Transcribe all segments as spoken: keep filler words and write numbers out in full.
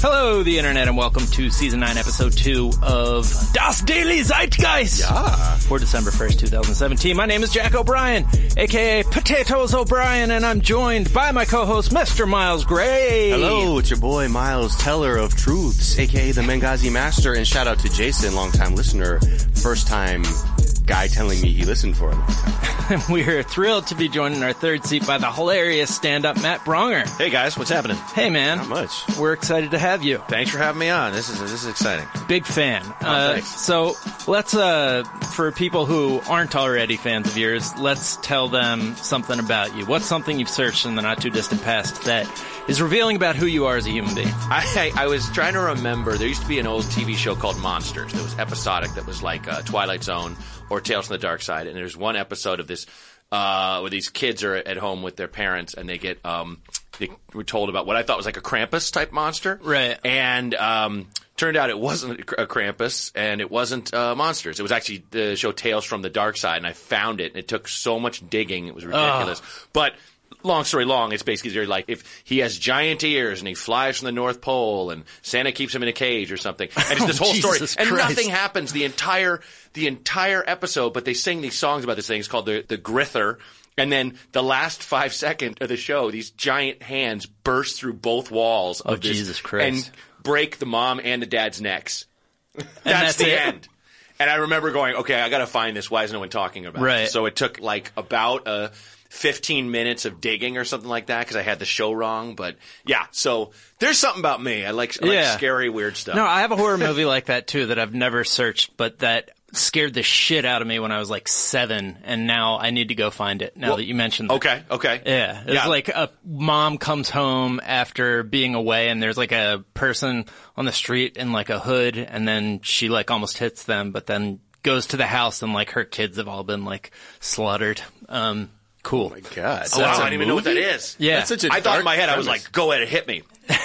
Hello, the internet, and welcome to season nine, episode two of Das Daily Zeitgeist. Yeah. For December first, twenty seventeen. My name is Jack O'Brien, aka Potatoes O'Brien, and I'm joined by my co-host, Mister Miles Gray. Hello, it's your boy Miles, teller of truths, aka the Benghazi Master, and shout out to Jason, longtime listener, first time guy telling me he listened for a long time. We're thrilled to be joined in our third seat by the hilarious stand-up Matt Bronger. Hey guys, what's happening? Hey man. Not much. We're excited to have you. Thanks for having me on. This is this is exciting. Big fan. Oh, uh, thanks. So let's, uh, for people who aren't already fans of yours, let's tell them something about you. What's something you've searched in the not too distant past that is revealing about who you are as a human being? I I was trying to remember. There used to be an old T V show called Monsters that was episodic, that was like uh, Twilight Zone or Tales from the Dark Side. And there's one episode of this uh, where these kids are at home with their parents, and they get um, they were told about what I thought was like a Krampus type monster, right? And um, turned out it wasn't a Krampus, and it wasn't uh, Monsters. It was actually the show Tales from the Dark Side, and I found it. And it took so much digging; it was ridiculous, oh. but. Long story long, it's basically like if he has giant ears and he flies from the North Pole and Santa keeps him in a cage or something. And it's this oh, whole story. Jesus and Christ. Nothing happens the entire the entire episode, but they sing these songs about this thing. It's called the, the Grither. And then the last five seconds of the show, these giant hands burst through both walls of oh, this Jesus Christ. and break the mom and the dad's necks. That's, that's the it? end. And I remember going, okay, I got to find this. Why is no one talking about Right. it? So it took like about a fifteen minutes of digging or something like that because I had the show wrong. But yeah, so there's something about me. I like, I like Yeah. scary, weird stuff. No, I have a horror movie like that too that I've never searched, but that scared the shit out of me when I was like seven, and now I need to go find it now Well, that you mentioned that. Okay, okay. Yeah, it's Yeah. like a mom comes home after being away, and there's like a person on the street in like a hood, and then she like almost hits them, but then goes to the house, and like her kids have all been like slaughtered. Um, cool. Oh my God. Oh, wow, I don't even know what that is. Yeah. That's such a I thought in dark my head, I was premise. like, go ahead and hit me.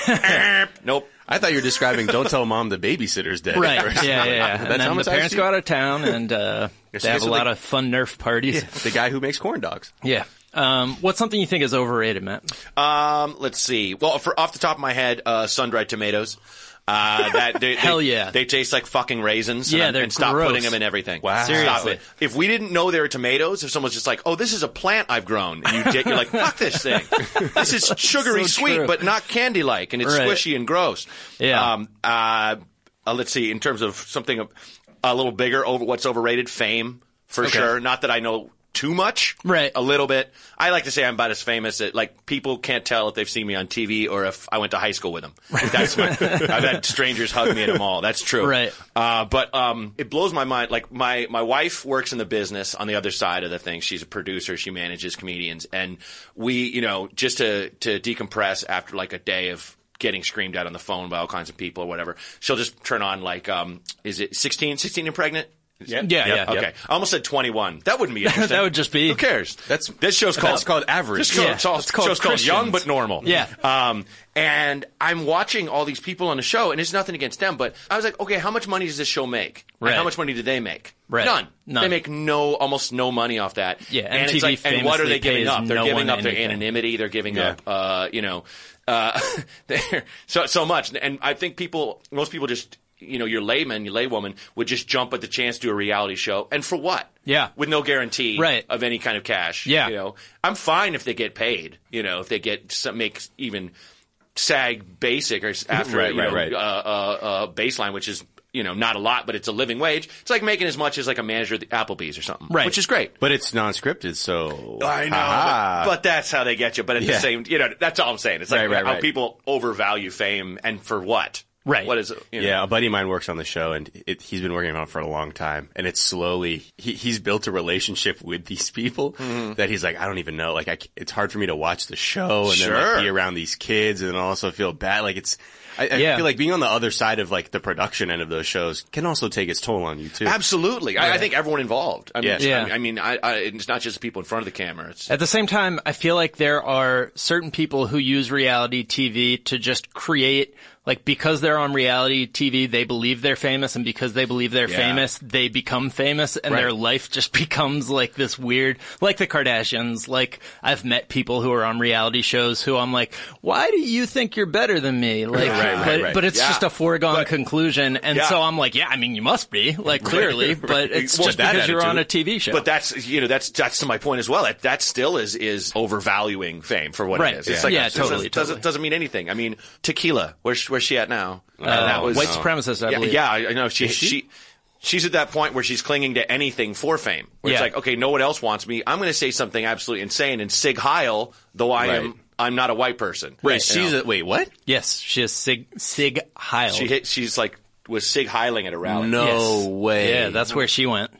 Nope. I thought you were describing don't tell mom the babysitter's dead. Right. at first. Yeah, yeah, yeah. That And then the traumatized parents you? go out of town, and uh, Yes, they have yes, a so lot they- of fun Nerf parties. The guy who makes corn dogs. Yeah. Um, what's something you think is overrated, Matt? Um, let's see. Well, for off the top of my head, uh, sun-dried tomatoes. Uh, that they, Hell they, yeah. They taste like fucking raisins. Yeah, and, they're and stop gross. putting them in everything. Wow. Stop Seriously. it. If we didn't know they were tomatoes, if someone's just like, oh, this is a plant I've grown, and you did, you're like, fuck this thing. This is sugary So sweet, true. but not candy-like, and it's Right. squishy and gross. Yeah. Um, uh, uh, let's see, in terms of something a little bigger, over what's overrated, fame, for Okay. sure. Not that I know too much. Right. A little bit. I like to say I'm about as famous that, like, people can't tell if they've seen me on T V or if I went to high school with them. That's my, I've had strangers hug me at a mall. That's true. Right. Uh, but, um, it blows my mind. Like, my, my wife works in the business on the other side of the thing. She's a producer. She manages comedians. And we, you know, just to, to decompress after like a day of getting screamed at on the phone by all kinds of people or whatever, she'll just turn on like, um, is it sixteen, sixteen and pregnant? Yeah. Yeah, Yep, yeah. okay. I almost said twenty-one. That wouldn't be interesting. That would just be- Who cares? That's this show's called that's called average. This show, Yeah, it's all- it's called show's called Young Christians. but Normal. Yeah. Um, and I'm watching all these people on the show, and it's nothing against them, but I was like, okay, how much money does this show make? Right. And how much money do they make? Right. None. None. They make no, almost no money off that. Yeah, and M T V it's like, and what are famously they giving pays up? They're no giving one up their anything. anonymity. They're giving Yeah. up, uh, you know, uh, they're- so so much. And I think people, most people just. You know, your layman, your laywoman would just jump at the chance to do a reality show. And for what? Yeah. With no guarantee Right. of any kind of cash. Yeah. You know, I'm fine if they get paid, you know, if they get some, make even SAG basic or s- after, Right, you right, know, right. Uh, uh, uh, baseline, which is, you know, not a lot, but it's a living wage. It's like making as much as like a manager at the Applebee's or something. Right. Which is great. But it's non-scripted, so I know, Ha-ha. but, but that's how they get you. But at Yeah. the same, you know, that's all I'm saying. It's like Right, right, how right. people overvalue fame and for what? Right. What is it? You know? Yeah, a buddy of mine works on the show, and it, he's been working on it for a long time. And it's slowly he, he's built a relationship with these people Mm-hmm. that he's like, I don't even know. Like, I, c- it's hard for me to watch the show and then Sure. like, be around these kids, and then also feel bad. Like, it's I, I Yeah. feel like being on the other side of like the production end of those shows can also take its toll on you too. Absolutely. I, I think everyone involved. I mean, Yeah. Yeah. I mean, I, I, it's not just the people in front of the camera. It's At the same time, I feel like there are certain people who use reality T V to just create like because they're on reality T V, they believe they're famous, and because they believe they're Yeah. famous, they become famous, and Right. their life just becomes like this weird, like the Kardashians. Like I've met people who are on reality shows who I'm like, why do you think you're better than me? Like, Right, right, but, right. but it's Yeah. just a foregone But- conclusion, and Yeah. so I'm like, yeah, I mean, you must be, like clearly, but it's Well, just that because you're on a attitude. T V show. But that's you know that's that's to my point as well. That that still is is overvaluing fame for what Right. it is. It's Yeah. like Yeah, it totally, doesn't, totally. doesn't doesn't mean anything. I mean, Tequila, where's where's she at now? Uh, Uh, white supremacist, I yeah, believe. yeah, I I know she she. She's at that point where she's clinging to anything for fame. Where Yeah. it's like, okay, no one else wants me. I'm going to say something absolutely insane. And Sig Heil, though I Right. am, I'm not a white person. Wait, You she's know? a, wait, what? Yes, she is Sig Sig Heil. she hit. She's like was Sig Heiling at a rally. No Yes. way. Yeah, that's where she went.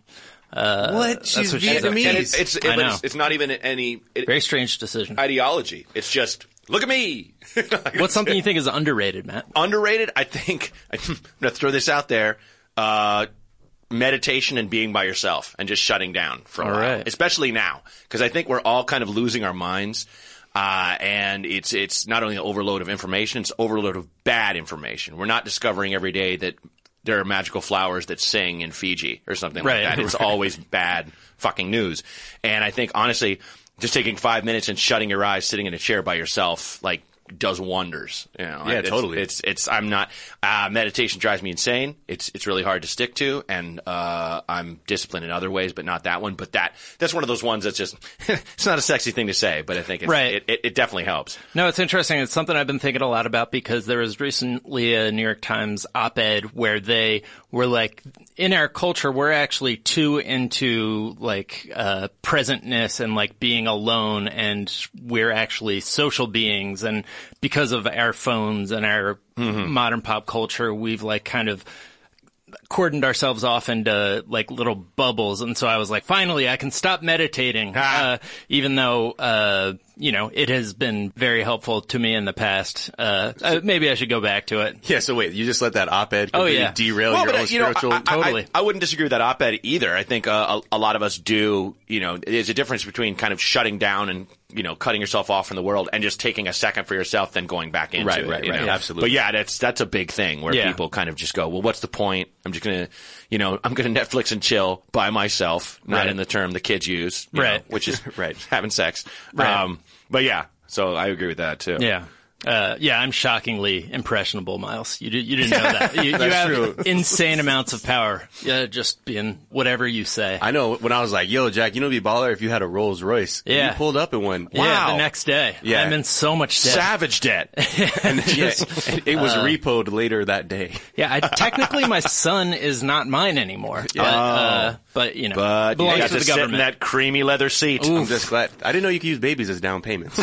what? She's what she said. Vietnamese. And it's it's, it, I but know. it's it's not even any it, Very strange decision. ideology. It's just look at me. What's something you think is underrated, Matt? Underrated? I think I'm going to throw this out there. Uh, meditation and being by yourself and just shutting down for a All while, right. especially now, because I think we're all kind of losing our minds. Uh, and it's it's not only an overload of information, it's overload of bad information. We're not discovering every day that there are magical flowers that sing in Fiji or something Right. like that. It's always bad fucking news. And I think, honestly, just taking five minutes and shutting your eyes, sitting in a chair by yourself, like, does wonders. You know, Yeah, it's, totally. It's, it's, I'm not, uh, meditation drives me insane. It's, it's really hard to stick to. And, uh, I'm disciplined in other ways, but not that one. But that, that's one of those ones that's just, it's not a sexy thing to say, but I think it's, Right. it, it, it definitely helps. No, it's interesting. It's something I've been thinking a lot about because there was recently a New York Times op-ed where they were like, in our culture, we're actually too into like, uh, presentness and like being alone, and we're actually social beings. And because of our phones and our modern pop culture, we've like kind of cordoned ourselves off into like little bubbles. And so I was like, finally, I can stop meditating. Ah. Uh, even though, uh, you know, it has been very helpful to me in the past. Uh, uh, maybe I should go back to it. Yeah, so wait, you just let that op-ed Oh, completely yeah. derail Well, your but, own uh, you know, spiritual... I, I, Totally. I, I wouldn't disagree with that op-ed either. I think uh, a, a lot of us do, you know, there's a difference between kind of shutting down and, you know, cutting yourself off from the world and just taking a second for yourself, then going back into Right, it. right, you right. know? Absolutely. But yeah, that's that's a big thing where Yeah. people kind of just go, well, what's the point? I'm just going to, you know, I'm going to Netflix and chill by myself, not Right. in the term the kids use, you Right. know, which is Right. having sex. Right. Um, but yeah, so I agree with that too. Yeah. Uh, yeah, I'm shockingly impressionable, Miles. You, did, you didn't know that. You, you That's have true. insane amounts of power. Yeah, just being whatever you say. I know when I was like, yo, Jack, you know, it'd be baller if you had a Rolls Royce. And Yeah. You pulled up in one. Yeah, Wow. the next day. Yeah. I'm in so much debt. Savage debt. And yeah, it was repoed later that day. Yeah, I, technically my son is not mine anymore. But, uh, but you know, But you belongs got to to the sit in government. that creamy leather seat. I'm just glad. I didn't know you could use babies as down payments.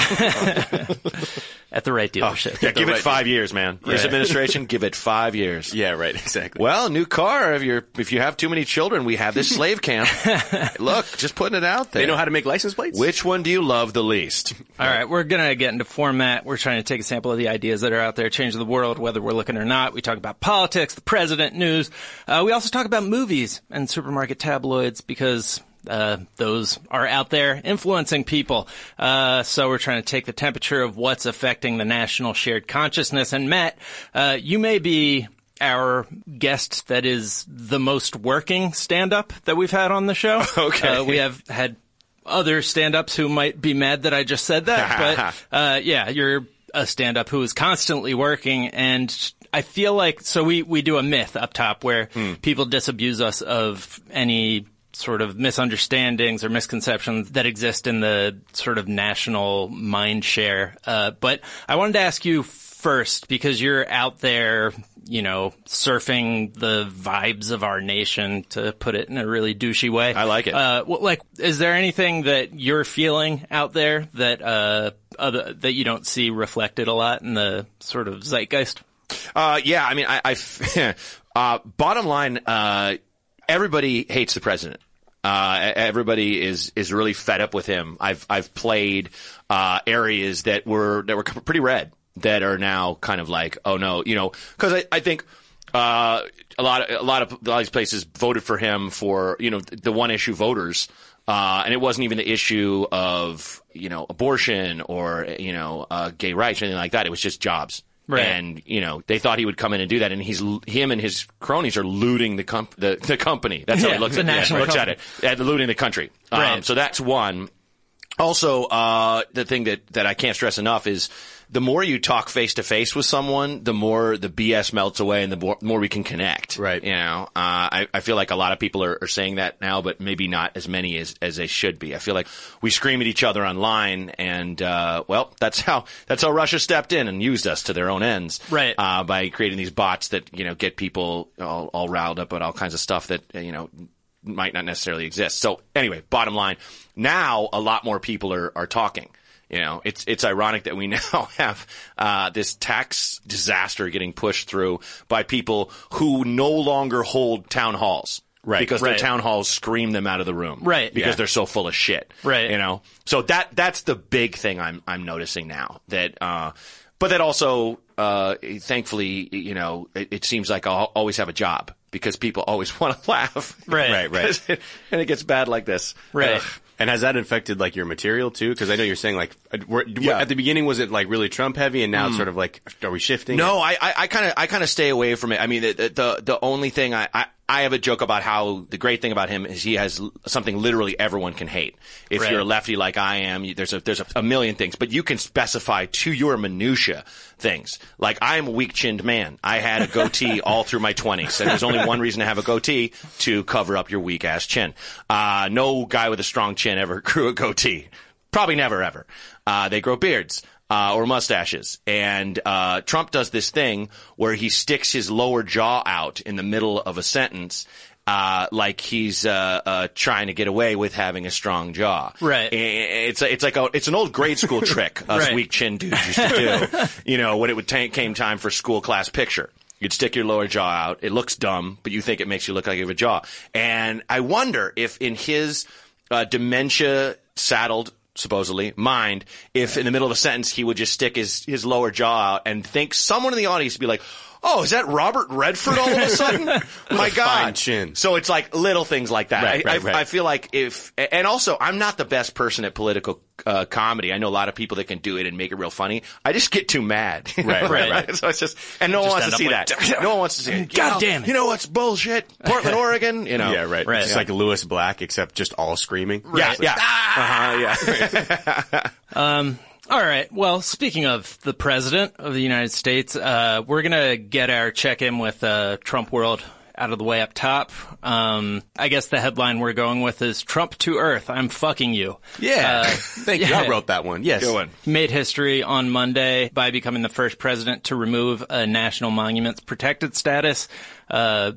At the right dealership. Yeah, give it right- five years, man. This administration, give it five years. yeah, right, exactly. Well, new car. If you're if you have too many children, we have this slave camp. Look, just putting it out there. They know how to make license plates? Which one do you love the least? All right, we're going to get into format. We're trying to take a sample of the ideas that are out there changing the world, whether we're looking or not. We talk about politics, the president, news. Uh, we also talk about movies and supermarket tabloids because uh, those are out there influencing people. Uh, so we're trying to take the temperature of what's affecting the national shared consciousness. And Matt, uh, you may be our guest that is the most working stand-up that we've had on the show. Okay. Uh, we have had other stand-ups who might be mad that I just said that, but uh, yeah, you're a stand-up who is constantly working, and I feel like so we we do a myth up top where people disabuse us of any sort of misunderstandings or misconceptions that exist in the sort of national mind share. Uh, but I wanted to ask you first, because you're out there, you know, surfing the vibes of our nation, to put it in a really douchey way. I like it. Uh, well, like, is there anything that you're feeling out there that, uh, other, that you don't see reflected a lot in the sort of zeitgeist? Uh, yeah, I mean, I, I uh, bottom line, uh, everybody hates the president. Uh, everybody is, is really fed up with him. I've, I've played, uh, areas that were, that were pretty red that are now kind of like, oh no, you know, cause I, I think, uh, a lot of, a lot of, a lot of these places voted for him for, you know, the one issue voters. Uh, and it wasn't even the issue of, you know, abortion or, you know, uh, gay rights or anything like that. It was just jobs. Right. And, you know, they thought he would come in and do that, and he's him and his cronies are looting the comp- the, the company. That's how Yeah, he looks, the at, national yeah, looks at company. it. At looting the country. Um, Right. so that's one. Also, uh, the thing that, that I can't stress enough is the more you talk face to face with someone, the more the B S melts away and the more, more we can connect. Right. You know, uh, I, I feel like a lot of people are, are saying that now, but maybe not as many as, as they should be. I feel like we scream at each other online and, uh, well, that's how, that's how Russia stepped in and used us to their own ends. Right. Uh, by creating these bots that, you know, get people all, all riled up about all kinds of stuff that, you know, might not necessarily exist. So anyway, bottom line, now a lot more people are, are talking. You know, it's it's ironic that we now have uh this tax disaster getting pushed through by people who no longer hold town halls. Right. Because Right. their town halls scream them out of the room. Right. Because Yeah. they're so full of shit. Right. You know? So that that's the big thing I'm I'm noticing now. That uh but that also uh thankfully, you know, it, it seems like I'll always have a job because people always want to laugh. Right. Right, right. And it gets bad like this. Right. Ugh. And has that affected like your material too? Because I know you're saying like uh, we're, Yeah. at the beginning was it like really Trump heavy, and now it's sort of like are we shifting? No, I I kind of I kind of stay away from it. I mean, the the, the only thing I, I I have a joke about how the great thing about him is he has l- something literally everyone can hate. If Right. you're a lefty like I am, you, there's a there's a, a million things, but you can specify to your minutia things. Like I am a weak-chinned man. I had a goatee all through my twenties, and there's only one reason to have a goatee: to cover up your weak-ass chin. Uh, no guy with a strong chin ever grew a goatee. Probably never ever. Uh, they grow beards. Uh, or mustaches. And, uh, Trump does this thing where he sticks his lower jaw out in the middle of a sentence, uh, like he's, uh, uh, trying to get away with having a strong jaw. Right. It's, it's like a, it's an old grade school trick us Right. weak chin dudes used to do, you know, when it would ta- came time for school class picture. You'd stick your lower jaw out. It looks dumb, but you think it makes you look like you have a jaw. And I wonder if in his, uh, dementia saddled supposedly, mind, if in the middle of a sentence he would just stick his, his lower jaw out and think someone in the audience would be like, oh, is that Robert Redford all of a sudden? My God. fine chin. So it's like little things like that. Right, I, right, I, right. I feel like if, and also I'm not the best person at political uh, comedy. I know a lot of people that can do it and make it real funny. I just get too mad. Right, right, right. So it's just, and no one wants to end see up that. like, No one wants to see it. God You know, damn it. You know what's bullshit? Portland, Oregon, you know. Yeah, right. Right. It's just Yeah. like Lewis Black, except just all screaming. Yeah, It's yeah. like, Uh-huh, yeah. All right. Well, speaking of the president of the United States, uh, we're going to get our check-in with uh, Trump World out of the way up top. Um, I guess the headline we're going with is Trump to Earth. I'm fucking you. Yeah. Uh, Thank you. yeah. I wrote that one. Yes. Good one. He made history on Monday by becoming the first president to remove a national monuments protected status. Uh,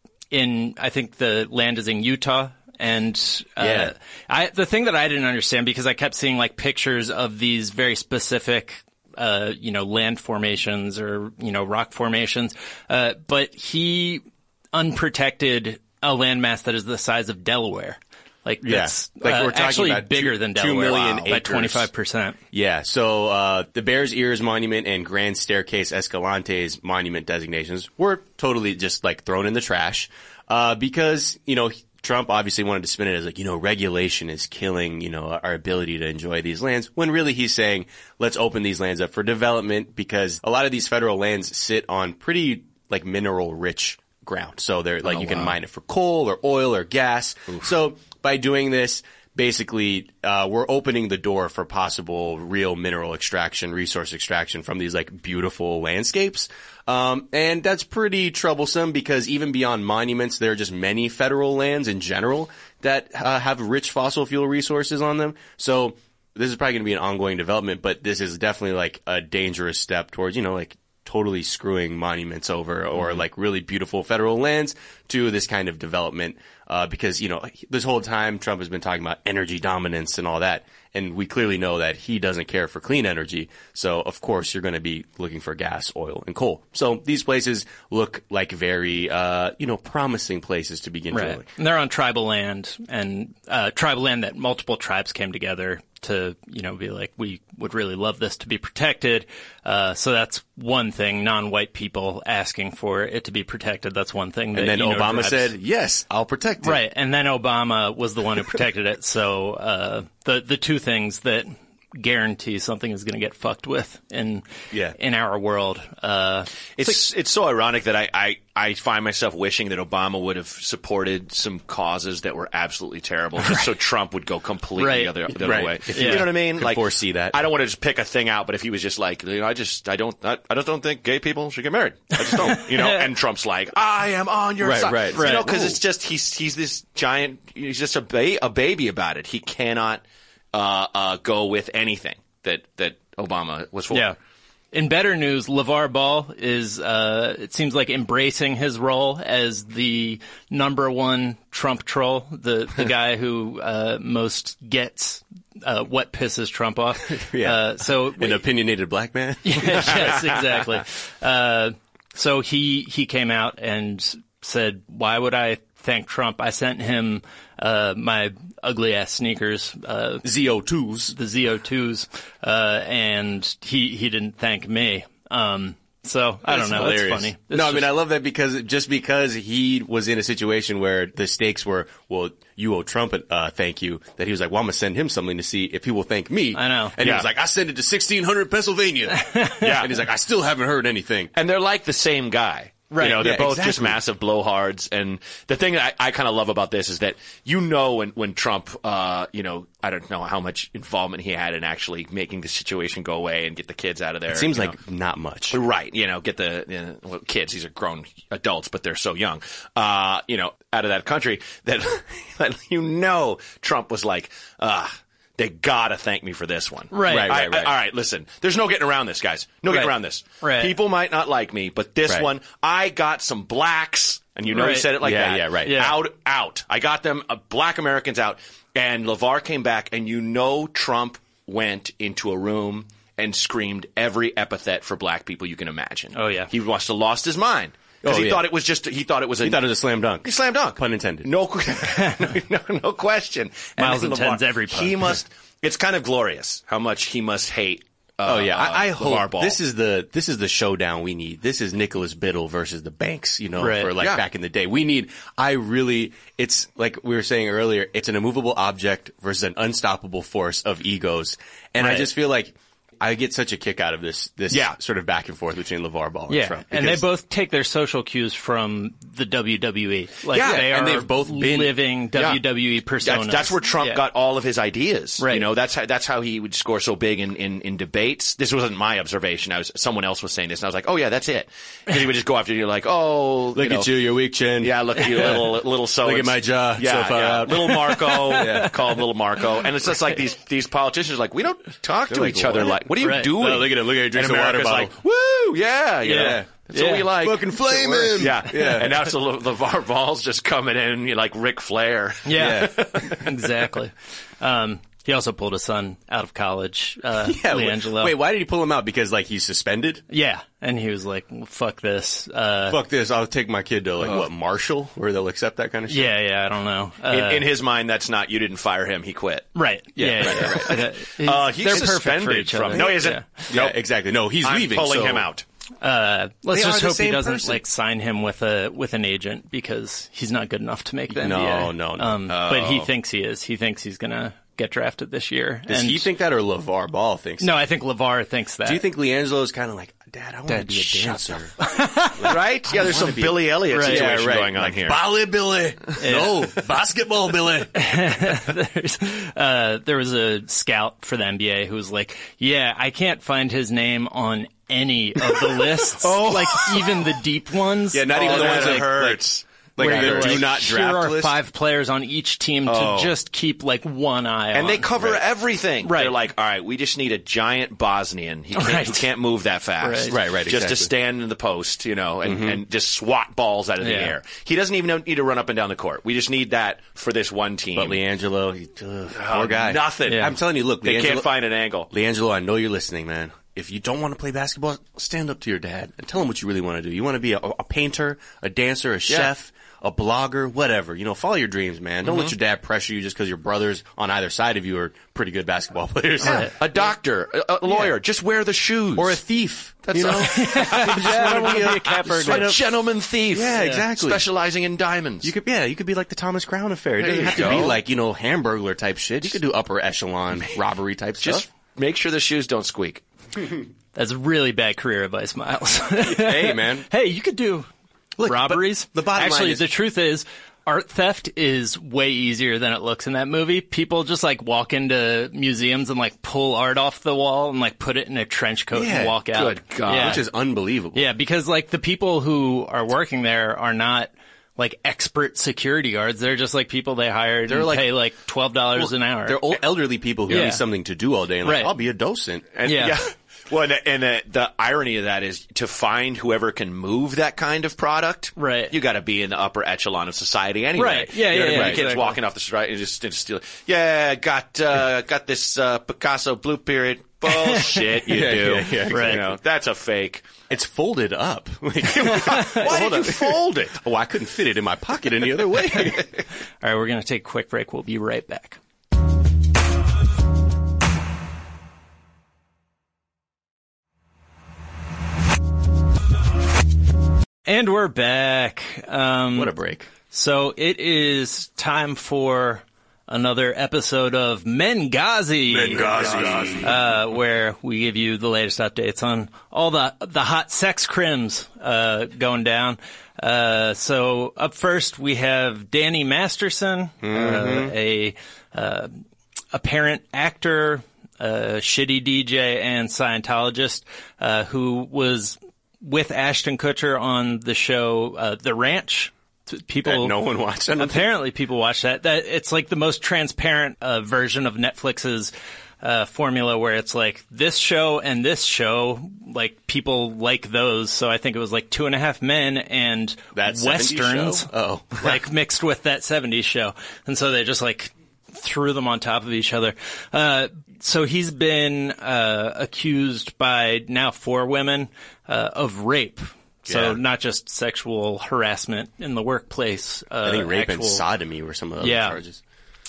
in, I think the land is in Utah. And uh, Yeah. I, the thing that I didn't understand, because I kept seeing like pictures of these very specific, uh, you know, land formations or, you know, rock formations, uh, but he unprotected a landmass that is the size of Delaware. Like, Yeah. that's Like, uh, we're talking actually about bigger two- than two Delaware million by acres. twenty-five percent. Yeah, so uh, the Bears Ears Monument and Grand Staircase Escalante's monument designations were totally just like thrown in the trash uh, because, you know, Trump obviously wanted to spin it as like, you know, regulation is killing, you know, our ability to enjoy these lands, when really he's saying, let's open these lands up for development, because a lot of these federal lands sit on pretty like mineral rich ground. So they're like, Oh, you can wow. mine it for coal or oil or gas. So by doing this, basically, uh, we're opening the door for possible real mineral extraction, resource extraction from these like beautiful landscapes. Um, and that's pretty troublesome because even beyond monuments, there are just many federal lands in general that uh, have rich fossil fuel resources on them. So this is probably going to be an ongoing development, but this is definitely like a dangerous step towards, you know, like totally screwing monuments over or Mm-hmm. like really beautiful federal lands to this kind of development. Uh, because, you know, this whole time Trump has been talking about energy dominance and all that. And we clearly know that he doesn't care for clean energy. So, of course, you're going to be looking for gas, oil, and coal. So these places look like very, uh, you know, promising places to begin Right. drilling. And they're on tribal land, and uh, tribal land that multiple tribes came together to, you know, be like, we would really love this to be protected. Uh, so that's one thing. Non-white people asking for it to be protected. That's one thing. That, And then you know, Obama drives- said, yes, I'll protect it. right. And then Obama was the one who protected it. So uh, the the two things that guarantee something is going to get fucked with in Yeah. in our world. Uh, It's it's so ironic that I, I, I find myself wishing that Obama would have supported some causes that were absolutely terrible, just so Trump would go completely Right. the other, the other Right. way. If you he know what I mean? could Like foresee that. I don't want to just pick a thing out, but if he was just like, you know, I just I don't I, I just don't think gay people should get married. I just don't, you know. And Trump's like, I am on your Right, side, right, you know, right. because Ooh. it's just he's he's this giant, he's just a ba- a baby about it. He cannot uh, uh, go with anything that that Obama was for. Yeah. In better news, LeVar Ball is, uh, it seems like embracing his role as the number one Trump troll, the, the guy who, uh, most gets, uh, what pisses Trump off. Yeah. Uh, so. An opinionated black man. Yes, exactly. Uh, so he, he came out and said, why would I thank Trump? I sent him, uh, my ugly ass sneakers, uh, Z O twos. the Z O twos, uh, and he, he didn't thank me. Um, so I don't That's know. hilarious. It's funny. It's no, I mean, just- I love that because just because he was in a situation where the stakes were, well, you owe Trump a uh, thank you, that he was like, well, I'm going to send him something to see if he will thank me. I know. And Yeah. he was like, I sent it to sixteen hundred Pennsylvania. Yeah. And he's like, I still haven't heard anything. And they're like the same guy. Right. You know, they're Yeah, both just exactly. massive blowhards. And the thing that I, I kind of love about this is that you know when, when Trump, uh, you know, I don't know how much involvement he had in actually making the situation go away and get the kids out of there. It seems you like not much. know. Right. You know, get the, you know, well, kids, these are grown adults, but they're so young, uh, you know, out of that country that, that you know Trump was like, ah. They gotta thank me for this one. Right. Right, I- right, right. I- all right, listen. There's no getting around this, guys. No getting Right. around this. Right. People might not like me, but this Right. one, I got some blacks, and you know he Right. said it like Yeah, that. yeah, right. Yeah. Out, out. I got them, uh, black Americans out. And LeVar came back, and you know Trump went into a room and screamed every epithet for black people you can imagine. Oh, yeah. He must have lost his mind. Because Oh, he yeah. thought it was just, he thought it was a, He thought it was a slam dunk. slam dunk. Pun intended. No, no, no question. Miles then intends LeVar- every pun. He must, it's kind of glorious how much he must hate. Uh, Oh yeah, I, I uh, hope LeVar Ball. this is the this is the showdown we need. This is Nicholas Biddle versus the Banks, you know, Right. for like Yeah. back in the day. We need. I really, it's like we were saying earlier. It's an immovable object versus an unstoppable force of egos, and I Right. just feel like I get such a kick out of this this Yeah. sort of back and forth between LeVar Ball and Yeah, Trump. and they because- both take their social cues from the W W E. Like Yeah, they and are they've both been- living W W E personas. That's, that's where Trump Yeah. got all of his ideas. Right. You know, that's how, that's how he would score so big in, in, in debates. This wasn't my observation. I was, someone else was saying this and I was like, oh yeah, that's it. Because he would just go after you like, oh, look know, at you, your weak chin. Yeah, look at you, little, little so. Look at my jaw, Yeah, so far yeah. out. Little Marco, call him little Marco. And it's just like these, these politicians are like, we don't talk to like, each other what? like, what are you Right. doing? No, look at him, look at him, drinks and a water America's bottle. like, woo, yeah, you Yeah. know. That's Yeah. what we like. Fucking flame him. Yeah. Yeah. And now it's the Le- LeVar Ball's just coming in, you're like Ric Flair. Yeah, exactly. Um, he also pulled his son out of college, uh, Yeah, wait, LiAngelo. wait, why did he pull him out? Because like he's suspended? Yeah, and he was like, well, "Fuck this." Uh, Fuck this! I'll take my kid to like what Marshall, where they'll accept that kind of shit. yeah, yeah, I don't know. Uh, In, in his mind, that's not, you didn't fire him, he quit. right. Yeah, yeah, right, yeah. Uh, he's- Uh, he's they're perfect for suspended each from, other. no he isn't. Yeah. Yeah, Nope. exactly. No, he's I'm leaving. pulling so- him out. Uh, let's They just are the hope he same doesn't person. like sign him with a with an agent because he's not good enough to make the No, N B A. no, no. Um, But he Oh. thinks he is. He thinks he's gonna get drafted this year. Does and he think that, or LeVar Ball thinks? No, I think LeVar thinks that. Do you think LiAngelo is kind of like, Dad, I want to Dad, be a shut dancer? Right? Yeah, there's some be- Billy Elliot Right. situation Yeah, right. going on Like, here. Bolly Billy. No, basketball Billy. There's, uh, there was a scout for the N B A who was like, yeah, I can't find his name on any of the lists. Oh. Like, even the deep ones. Yeah, not Oh, even the that ones that hurts. Like, where like they're the do like, not here draft are list. five players on each team Oh. to just keep like one eye on. And they cover Right. everything. Right. They're like, all right, we just need a giant Bosnian. He can't, Right. he can't move that fast. Right. Right, right, Just to exactly. stand in the post, you know, and, and just swat balls out of the Yeah. air. He doesn't even need to run up and down the court. We just need that for this one team. But LiAngelo, he, ugh, Oh, poor guy. Nothing. Yeah. I'm telling you, look, They LiAngelo, can't find an angle. LiAngelo, I know you're listening, man. If you don't want to play basketball, stand up to your dad and tell him what you really want to do. You want to be a, a painter, a dancer, a chef, a blogger, whatever. You know, follow your dreams, man. Don't Mm-hmm. let your dad pressure you just because your brothers on either side of you are pretty good basketball players. Right. A doctor, a, a lawyer, just wear the shoes. Or a thief. That's you know? I don't want to be a capper. a gentleman thief. Yeah, exactly. Specializing in diamonds. You could, yeah, you could be like the Thomas Crown affair. It There doesn't you have to be go. like, you know, Hamburglar type shit. You could do upper echelon robbery type just stuff. make sure the shoes don't squeak. That's really bad career advice, Miles. Hey, man. Hey, you could do Look, robberies. but the bottom line Actually, is- the truth is, art theft is way easier than it looks in that movie. People just like walk into museums and like pull art off the wall and like put it in a trench coat Yeah, and walk out. good God. Yeah. Which is unbelievable. Yeah, because like the people who are working there are not like expert security guards. They're just like people they hired They're and like- pay like twelve dollars an hour. They're old, elderly people who Yeah. need something to do all day and like, Right. I'll be a docent. And, Yeah. Well, and, and the, the irony of that is to find whoever can move that kind of product. Right. You got to be in the upper echelon of society anyway. Right. Yeah, You know yeah, what I mean? yeah, You can't just exactly. walking off the street and just, just steal. Yeah, got uh, got this uh, Picasso blue period. Bullshit, you Yeah, do. yeah, yeah, Right. You know, that's a fake. It's folded up. Like, Why did you fold it? oh, I couldn't fit it in my pocket any other way. All right, we're going to take a quick break. We'll be right back. And we're back. Um, What a break. So it is time for another episode of Mengazi. Benghazi. Uh, where we give you the latest updates on all the the hot sex crims uh, going down. Uh, so up first we have Danny Masterson, uh, a uh, apparent actor, uh, shitty D J, and Scientologist uh, who was with Ashton Kutcher on the show uh, The Ranch. People, That no one watched. I don't think- apparently, people watch that. That it's like the most transparent uh, version of Netflix's uh, formula, where it's like this show and this show, like people like those. So I think it was like Two and a Half Men and That seventies westerns, show? Oh. like mixed with that seventies show, and so they just like threw them on top of each other. Uh, so he's been uh, accused by now four women uh, of rape. So Yeah. not just sexual harassment in the workplace. Uh, I think rape actual, and sodomy were some of the other Yeah. charges.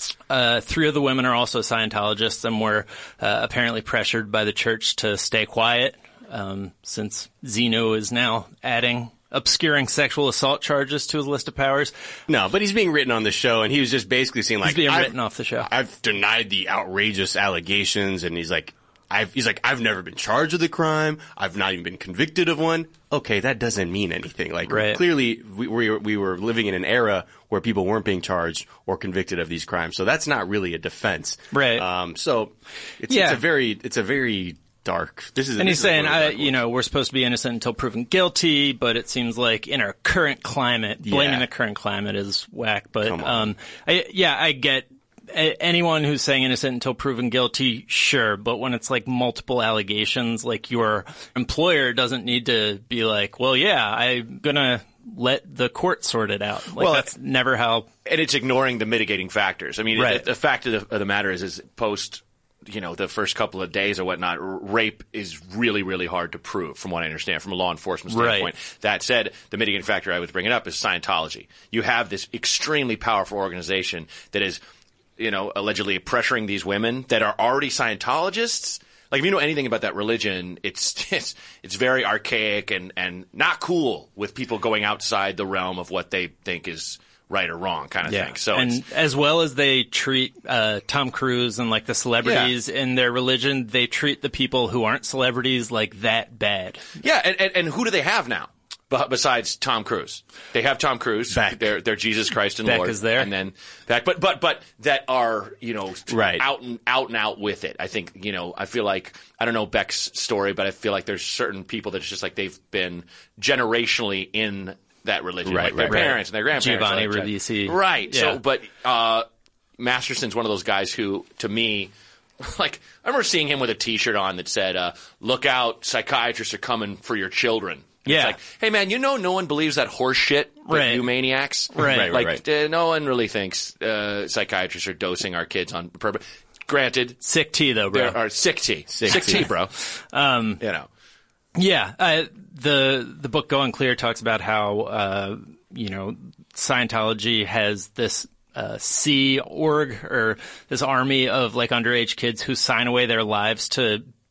Uh, three of the women are also Scientologists and were uh, apparently pressured by the church to stay quiet, um, since Zeno is now adding obscuring sexual assault charges to his list of powers. No, but he's being written on the show, and he was just basically saying like, He's being I've- written off the show. I've denied the outrageous allegations, and he's like, I've, he's like, I've never been charged with a crime. I've not even been convicted of one. Okay, that doesn't mean anything. Like, Right. clearly, we, we, were, we were living in an era where people weren't being charged or convicted of these crimes. So that's not really a defense. Right. Um, so it's, Yeah. it's a very, it's a very dark. This is, And this he's is saying, one of the I, dark you ones. know, we're supposed to be innocent until proven guilty, but it seems like in our current climate, blaming Yeah. the current climate is whack. But, Come on. um, I, yeah, I get a- anyone who's saying innocent until proven guilty, sure. But when it's like multiple allegations, like your employer doesn't need to be like, well, yeah, I'm gonna let the court sort it out. Like Well, that's never how. And it's ignoring the mitigating factors. I mean, Right. the, the fact of the, of the matter is, is post, you know, the first couple of days or whatnot, r- rape is really, really hard to prove, from what I understand, from a law enforcement Right. standpoint. That said, the mitigating factor I was bringing up is Scientology. You have this extremely powerful organization that is, you know, allegedly pressuring these women that are already Scientologists. Like, if you know anything about that religion, it's it's, it's very archaic and, and not cool with people going outside the realm of what they think is right or wrong kind of thing. So and it's, as well as they treat uh, Tom Cruise and like the celebrities in their religion, they treat the people who aren't celebrities like that bad. yeah, and, and, and who do they have now? But besides Tom Cruise, they have Tom Cruise. Beck. They're, they're Jesus Christ and Beck Lord. is there. And then Beck, but, but, but that are, you know, Right. out and out and out with it. I think, you know, I feel like, I don't know Beck's story, but I feel like there's certain people that it's just like they've been generationally in that religion. Right, like their right, right. parents and their grandparents. Giovanni like, Ribisi. Right. Yeah. So, but, uh, Masterson's one of those guys who, to me, like, I remember seeing him with a t-shirt on that said, uh, look out, psychiatrists are coming for your children. And Yeah. It's like, hey man, you know no one believes that horse shit, but Right. you maniacs. Right. Right, Like, right. Uh, no one really thinks, uh, psychiatrists are dosing our kids on purpose. Granted, Sick tea though, bro. there are sick tea. Sick Sick, tea. tea, bro. Um, you know. Yeah, uh, the the book Going Clear talks about how uh, you know Scientology has this uh, Sea Org or this army of like underage kids who sign away their lives to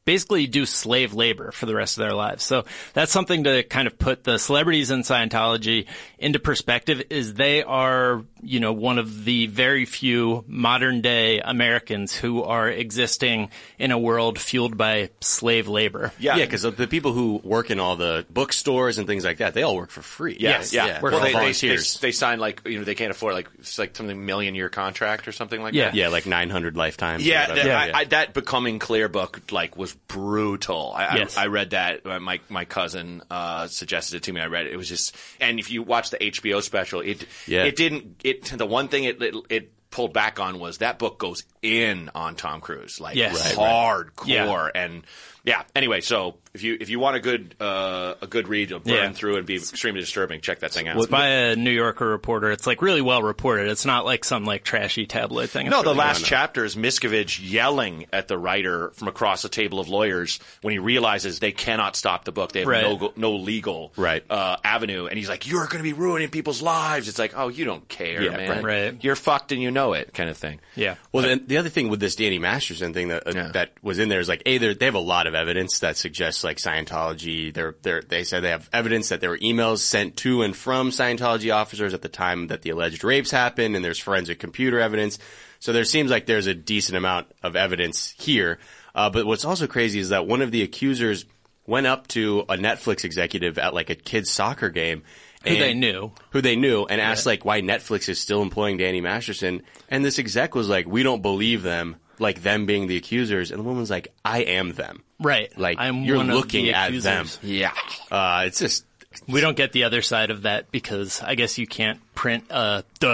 basically do slave labor for the rest of their lives. So that's something to kind of put the celebrities in Scientology into perspective, is they are, you know, one of the very few modern day Americans who are existing in a world fueled by slave labor. Yeah, because yeah, the people who work in all the bookstores and things like that, they all work for free. Yeah, yes, yeah. yeah. Well, they, they, they, they sign like, you know, they can't afford like, it's like something million year contract or something like yeah. that. Yeah, like nine hundred lifetimes. Yeah, that, yeah. I, I, that Becoming Clear book like was brutal. I, yes. I, I read that. My my cousin uh, suggested it to me. I read it. It was just, and if you watch the H B O special, it yeah. it didn't. It the one thing it, it it pulled back on was that book goes in on Tom Cruise, like yes. hardcore, yeah. and yeah. Anyway, so if you if you want a good uh, a good read, to burn yeah. through and be extremely disturbing, check that thing out. It's by a New Yorker reporter. It's like really well reported. It's not like some like trashy tabloid thing. It's No, the really last well chapter is Miscavige yelling at the writer from across the table of lawyers when he realizes they cannot stop the book. They have Right. no no legal Right. uh, avenue, and he's like, "You're going to be ruining people's lives." It's like, "Oh, you don't care, Yeah, man. right. Right. You're fucked and you know it," kind of thing. Yeah. Well, then the other thing with this Danny Masterson thing that uh, Yeah. that was in there is like, a they have a lot of evidence that suggests like Scientology. They're they're they said they have evidence that there were emails sent to and from Scientology officers at the time that the alleged rapes happened, and there's forensic computer evidence. So there seems like there's a decent amount of evidence here. Uh, but what's also crazy is that one of the accusers went up to a Netflix executive at like a kid's soccer game. Who and, they knew. Who they knew, and asked like why Netflix is still employing Danny Masterson. And this exec was like, we don't believe them, like them being the accusers. And the woman's like, I am them. Right. Like, I'm you're one of looking the at accusers. them. Yeah. Uh, it's just... We don't get the other side of that because I guess you can't print a duh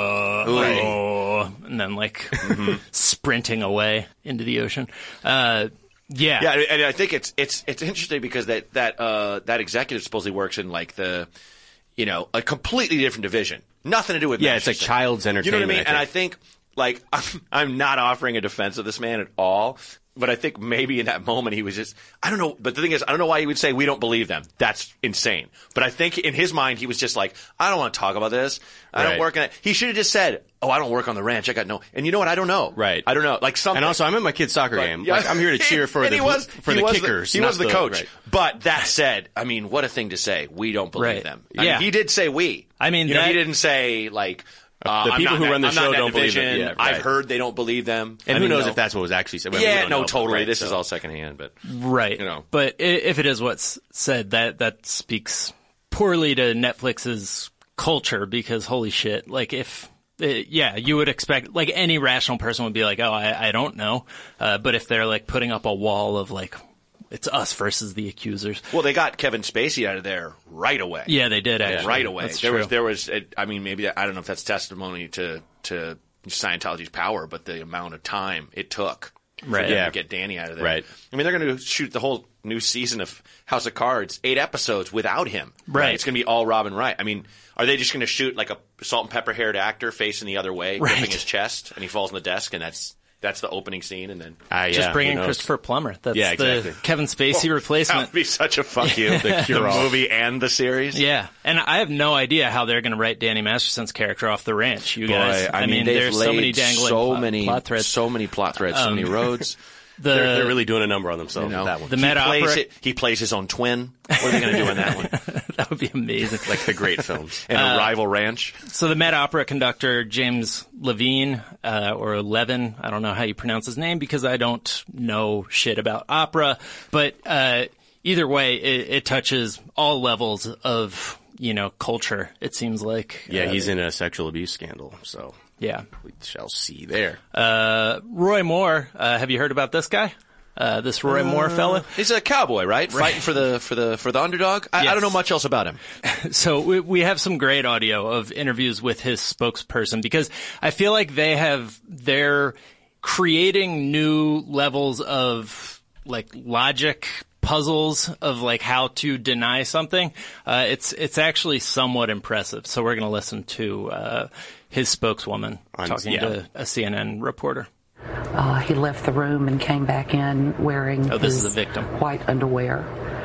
Right. oh, and then like sprinting away into the ocean. Uh, yeah. Yeah, and I think it's it's it's interesting because that that uh, that executive supposedly works in like the, you know, a completely different division. Nothing to do with Yeah, it's like Masterson. child's You know what I entertainment, mean? I And I think. think like I'm, I'm not offering a defense of this man at all. But I think maybe in that moment he was just, I don't know. But the thing is, I don't know why he would say we don't believe them. That's insane. But I think in his mind, he was just like, I don't want to talk about this. I Right. don't work on it. He should have just said, oh, I don't work on the ranch. I got no. And you know what? I don't know. Right. I don't know. Like something. And also, I'm at my kid's soccer But, game. yeah. Like, I'm here to cheer for And the he was, for he the was kickers. he not was the coach. right. But that said, I mean, what a thing to say. We don't believe Right. them. I Yeah. mean, he did say we. I mean, you know, that- he didn't say like. Uh, The I'm people not who in run the that- I'm not show in that don't believe it. division. Yeah, I've right. heard they don't believe them. And I who mean, knows no. if that's what was actually said? Well, we Yeah, don't no, know, totally. right, This so. is all secondhand, but Right. You know. But i- if it is what's said, that, that speaks poorly to Netflix's culture because holy shit, like if, uh, yeah, you would expect, like any rational person would be like, oh, I, I don't know. Uh, but if they're like putting up a wall of like, it's us versus the accusers. well, they got Kevin Spacey out of there right away. Yeah, they did actually. right away. That's there true. was there was it, I mean maybe that, I don't know if that's testimony to to Scientology's power, but the amount of time it took for Right. them Yeah. to get Danny out of there. Right. I mean, they're going to shoot the whole new season of House of Cards, eight episodes without him. Right. It's going to be all Robin Wright. I mean, are they just going to shoot like a salt and pepper haired actor facing the other way, Right. gripping his chest, and he falls on the desk, and that's that's the opening scene, and then Ah, Just yeah, bring who in knows? Christopher Plummer. That's Yeah, exactly. the Kevin Spacey that replacement. would be such a fuck you. the, the cure-all. movie and the series. Yeah, and I have no idea how they're going to write Danny Masterson's character off the ranch. You Boy, guys, I, mean, they've there's so laid many dangling so plot, many, plot threads. so many plot threads, so many roads. The They're, they're really doing a number on themselves You know, with that one. The he Met plays Opera- it, he plays his own twin. What are they going to do in that one? that would be amazing. like the great films. In a rival ranch? So the Met Opera conductor James Levine, uh, or Levin, I don't know how you pronounce his name because I don't know shit about opera, but uh, either way, it, it touches all levels of you know culture. It seems like. Yeah, Uh, he's in a sexual abuse scandal, so yeah. we shall see there. Uh, Roy Moore, uh, have you heard about this guy? Uh, this Roy Moore fella? He's a cowboy, right? Fighting for the for the for the underdog. I, I Yes. don't know much else about him. So we, we have some great audio of interviews with his spokesperson because I feel like they have, they're creating new levels of like logic puzzles of like how to deny something. Uh, it's, it's actually somewhat impressive. So we're going to listen to, uh, his spokeswoman On- talking yeah. to a C N N reporter. Uh, he left the room and came back in wearing Oh, this his is the victim. white underwear.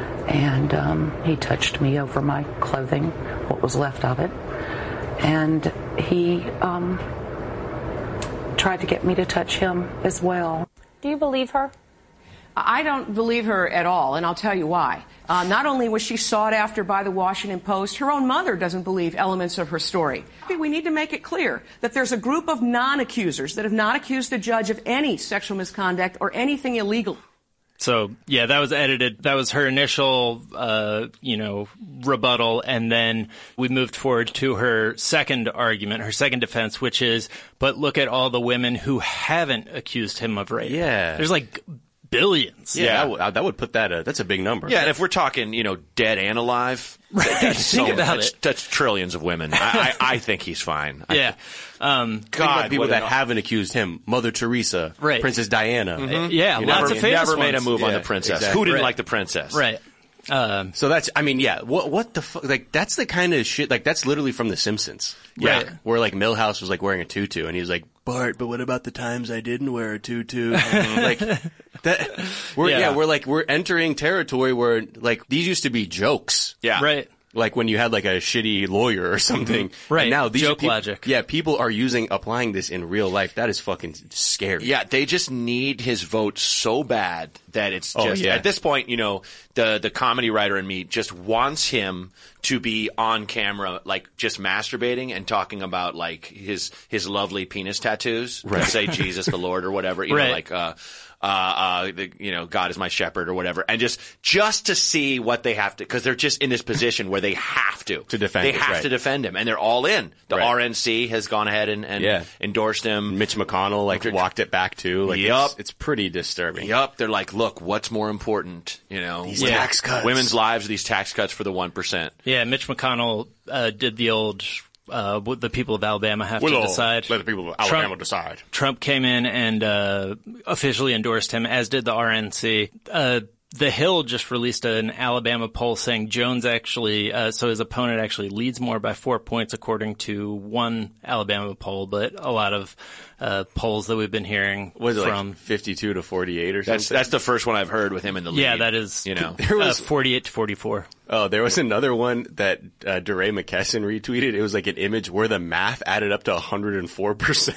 And um, he touched me over my clothing, what was left of it. And he um, tried to get me to touch him as well. Do you believe her? I don't believe her at all, and I'll tell you why. Uh, not only was she sought after by the Washington Post, her own mother doesn't believe elements of her story. We need to make it clear that there's a group of non-accusers that have not accused the judge of any sexual misconduct or anything illegal. So, yeah, that was edited. That was her initial, uh, you know, rebuttal. And then we moved forward to her second argument, her second defense, which is, but look at all the women who haven't accused him of rape. Yeah. There's like billions. Yeah, That, w- that would put that, uh, that's a big number. Yeah, and if we're talking, you know, dead and alive, Right. that's, Think so, about that's, it. that's trillions of women. I, I, I think he's fine. I, Yeah. Um, Think about God, people what that an- haven't accused him. Mother Teresa, Right. Princess Diana. yeah, You lots never- of famous never made a ones. move on Yeah, the princess. exactly. Who didn't Right. like the princess? Right. Um, So that's, I mean, yeah, what, what the fuck, like, that's the kind of shit, like, that's literally from The Simpsons. Yeah. Right. Where, like, Milhouse was, like, wearing a tutu, and he was like, Bart, but what about the times I didn't wear a tutu? like, that, we're, yeah. Yeah. we're like, we're entering territory where, like, these used to be jokes. Yeah. right. Like when you had like a shitty lawyer or something. Right. And now these Joke are peop- logic. Yeah, people are using, applying this in real life. That is fucking scary. Yeah, they just need his vote so bad that it's Oh, just yeah. at this point, you know, the the comedy writer in me just wants him to be on camera, like just masturbating and talking about like his his lovely penis tattoos, right? Say Jesus the Lord or whatever, you Right. know, like uh, uh, uh, the, you know, God is my shepherd or whatever, and just just to see what they have to, because they're just in this position where they have to To defend They it, have right. to defend him, and they're all in. The Right. R N C has gone ahead and, and Yeah. endorsed him. Mitch McConnell like walked it back too. Like Yup. it's, it's pretty disturbing. Yup, they're like, look, what's more important? You know, These women- tax cuts. women's lives, these tax cuts for the one percent. Yeah, Mitch McConnell uh, did the old, uh, what the people of Alabama have We'll to decide. let the people of Alabama Trump- decide. Trump came in and uh, officially endorsed him, as did the R N C. Uh, The Hill just released an Alabama poll saying Jones actually, uh, so his opponent actually leads more by four points according to one Alabama poll, but a lot of uh, polls that we've been hearing Was it from. like fifty-two to forty-eight or That's something? that's the first one I've heard with him in the lead. Yeah, that is you know. There was- uh, forty-eight to forty-four. Oh, there was another one that uh, DeRay McKesson retweeted. It was like an image where the math added up to one hundred four percent.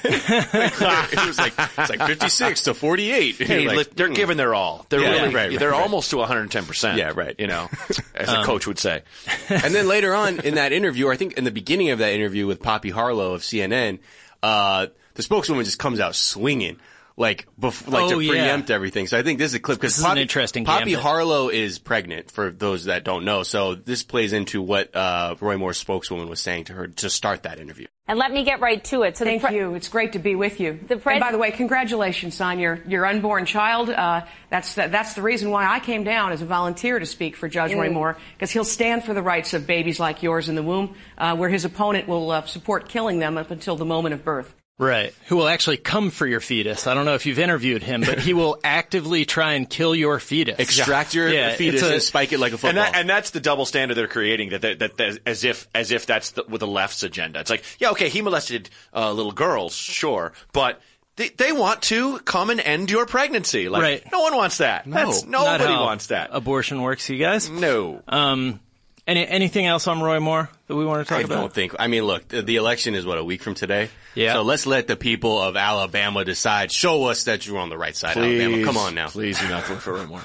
It was like it's like fifty-six to forty-eight. Hey, You're like, li- they're hmm. giving their all. They're Yeah, really, right, right, they're right. almost to one hundred ten percent. Yeah, right. You know, as a coach would say. And then later on in that interview, or I think in the beginning of that interview with Poppy Harlow of C N N, uh, the spokeswoman just comes out swinging. Like, bef- like Oh, to yeah. preempt everything. So I think this is a clip because This is an Poppy, interesting Poppy gambit. Harlow is pregnant. For those that don't know, so this plays into what uh, Roy Moore's spokeswoman was saying to her to start that interview. And let me get right to it. So Thank the pre- you. It's great to be with you. The pres- and by the way, congratulations on your, your unborn child. Uh, that's the, that's the reason why I came down as a volunteer to speak for Judge Roy Mm. Moore, because he'll stand for the rights of babies like yours in the womb, uh, where his opponent will uh, support killing them up until the moment of birth. Right. Who will actually come for your fetus. I don't know if you've interviewed him, but he will actively try and kill your fetus. Extract your Yeah, fetus it's a- and spike it like a And, football. that, and that's the double standard they're creating. That, that, that, that as if as if that's the, with the left's agenda. It's like, yeah, okay, he molested uh, little girls, sure, but they, they want to come and end your pregnancy. Like, Right. no one wants that. That's, Not nobody how wants that. Abortion works, you guys. No. Um, any anything else on Roy Moore that we want to talk I about? don't think. I mean, look, the, the election is what, a week from today. Yeah. So let's let the people of Alabama decide. Show us that you're on the right side, Alabama. Come on now. Please do not vote for Roy Moore.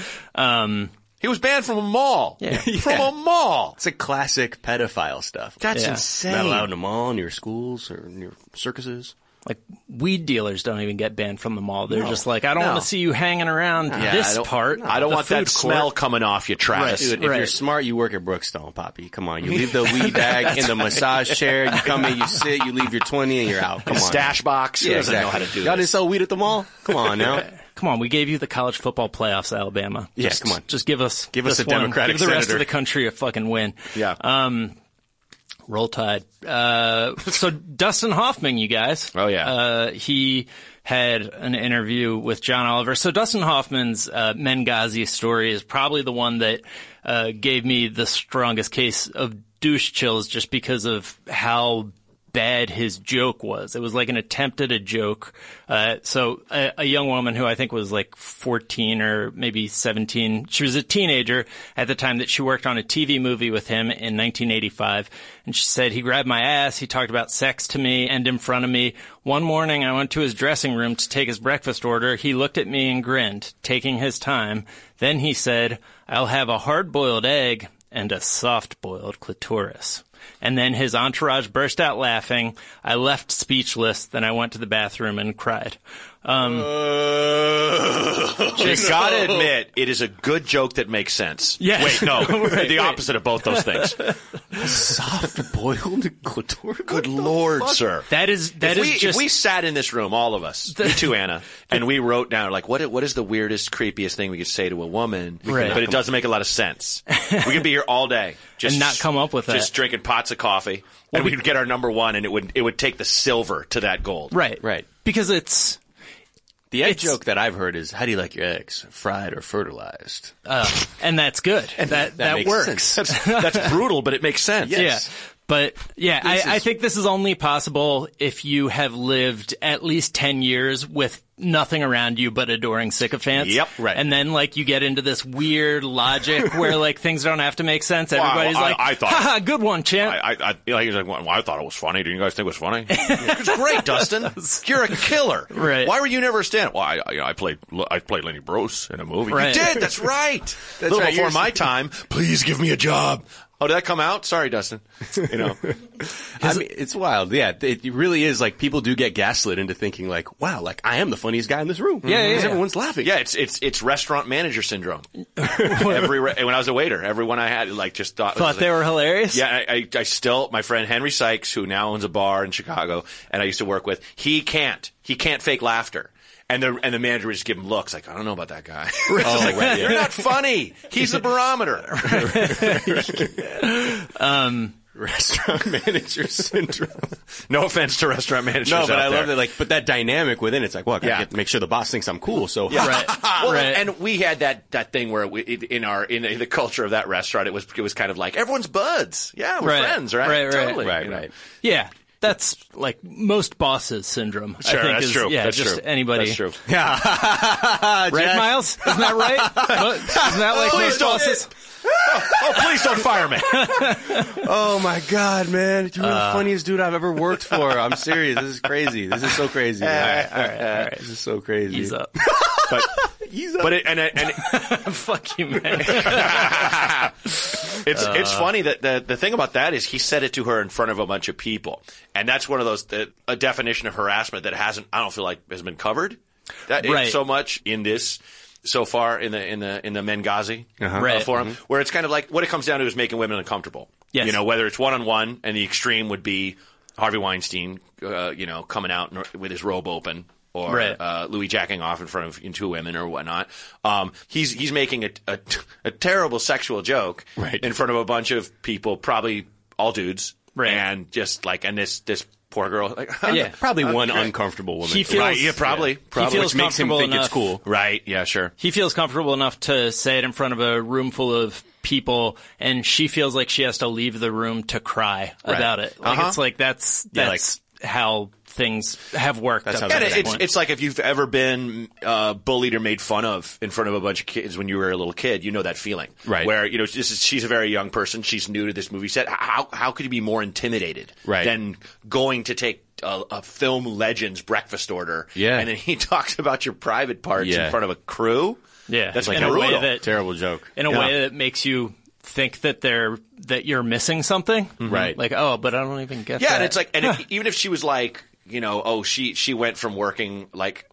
Um, He was banned from a mall. Yeah. From a mall. It's a classic pedophile stuff. That's Yeah. insane. Not allowed in the mall, in your schools, or in your circuses. like weed dealers don't even get banned from the mall. They're No. just like, I don't No. want to see you hanging around Yeah, this I don't, part. I don't the want that food court. smell coming off you, Travis. Dude, if Right. you're smart, you work at Brookstone, Poppy. Come on. You leave the weed bag in the massage chair. You come in, you sit, you leave your twenty, and you're out. Come on. Stash box. Who Yeah, doesn't exactly. know how to do Y'all didn't this? sell weed at the mall? Come on now. Come on, we gave you the college football playoffs, Alabama. Yeah, Just, come on. Just give us Give us this a one. Democratic Give the rest senator. of the country a fucking win. Yeah. Um, roll Tide. Uh, so Dustin Hoffman, you guys. Oh, yeah. Uh, he had an interview with John Oliver. So Dustin Hoffman's uh, Benghazi story is probably the one that uh, gave me the strongest case of douche chills, just because of how bad his joke was. It was like an attempt at a joke. Uh, so a, a young woman who I think was like fourteen or maybe seventeen, she was a teenager at the time that she worked on a T V movie with him in nineteen eighty-five. And she said, he grabbed my ass, he talked about sex to me and in front of me. One morning I went to his dressing room to take his breakfast order. He looked at me and grinned, taking his time. Then he said, I'll have a hard-boiled egg and a soft-boiled clitoris. And then his entourage burst out laughing. I left speechless. Then I went to the bathroom and cried. Um, uh, you gotta admit, it is a good joke that makes sense. Yes. Wait, no. Right, the right. opposite of both those things. Soft-boiled clitoris? Good Lord, sir. That is, that if is we, just... If we sat in this room, all of us, you too, Anna, and we wrote down, like, what what is the weirdest, creepiest thing we could say to a woman? Right. But it doesn't make a lot of sense. We could be here all day. Just, And not come up with Just that. drinking pots of coffee. And we could get our number one, and it would it would take the silver to that gold. Right. Right. Because it's... The egg It's- joke that I've heard is, how do you like your eggs? Fried or fertilized? Uh, and that's good. And that, that, makes works. sense. That's, that's brutal, but it makes sense. Yes. Yeah. But yeah, I, This I is- think this is only possible if you have lived at least ten years with nothing around you but adoring sycophants. Yep, right. And then like you get into this weird logic where like things don't have to make sense. Everybody's I- like, I thought- haha, good one, champ. I, I, I, you know, he was like, well, I thought it was funny. Do you guys think it was funny? It was great, Dustin. You're a killer. Right. Why were you never a stand-up? Well, I, I, you know, I played, I played Lenny Bruce in a movie. Right. You did. That's right. a little right, before you're- my time. Please give me a job. Oh, did that come out? Sorry, Dustin. You know, I mean, it's wild. Yeah, it really is like people do get gaslit into thinking like, wow, like I am the funniest guy in this room. Yeah, yeah, Because yeah. everyone's laughing. yeah, it's it's it's restaurant manager syndrome. Every re- when I was a waiter, everyone I had like just thought Thought they were hilarious. Yeah, I, I, I still, my friend Henry Sykes, who now owns a bar in Chicago, and I used to work with, he can't, he can't fake laughter. And the, and the manager would just give him looks like, I don't know about that guy. Oh, like, right, yeah. You're not funny. He's the barometer. Restaurant manager syndrome. No offense to restaurant managers No, but out I there. love that. Like, but that dynamic within it's like, well, I gotta Yeah. get, make sure the boss thinks I'm cool. So Right. Well, right. and we had that, that thing where we, in our in the culture of that restaurant, it was it was kind of like everyone's buds. Yeah, we're Right. friends, right? Right, right. Totally. right, you know. right. Yeah. That's like most bosses syndrome. Sure, I think that's is, true. Yeah, that's just true. anybody. That's true. Right, Jack? Miles? Isn't that right? What? Isn't that like Please most don't. bosses? Oh, please don't fire me. Oh my god, man! You're the funniest dude I've ever worked for. I'm serious. This is crazy. This is so crazy. man. All right, all right. This is so crazy. Ease up. But Ease up. but it, and it, and it, Fuck you, man. it's it's funny that the the thing about that is he said it to her in front of a bunch of people, and that's one of those the, a definition of harassment that hasn't I don't feel like has been covered that Right. so much in this so far in the in the in the Benghazi Uh-huh. uh, Right. forum, where it's kind of like what it comes down to is making women uncomfortable. Yes. You know, whether it's one on one, and the extreme would be Harvey Weinstein, uh, you know, coming out with his robe open. Or Right. uh, Louis jacking off in front of two women or whatnot. Um, he's he's making a, a, a terrible sexual joke Right. in front of a bunch of people, probably all dudes, Right. and just like and this this poor girl, like, Yeah. Probably one Okay. uncomfortable woman. He feels- right? Yeah, probably, He probably. feels which makes him comfortable think enough. it's cool. right? Yeah, sure. He feels comfortable enough to say it in front of a room full of people, and she feels like she has to leave the room to cry Right. about it. Like Uh-huh. it's like that's Yeah, that's how things have worked. That's up how to And that this it's point. it's like if you've ever been uh, bullied or made fun of in front of a bunch of kids when you were a little kid, you know that feeling, Right. Where you know this is she's a very young person, she's new to this movie set. How how could you be more intimidated Right. than going to take a, a film legend's breakfast order? Yeah. and then he talks about your private parts Yeah. in front of a crew. yeah, that's in like a way brutal. that Terrible joke. in a Yeah. way that makes you think that they're that you're missing something, Right. Like, oh, but I don't even get Yeah, that. and it's like, and it, even if she was like, you know, oh, she she went from working like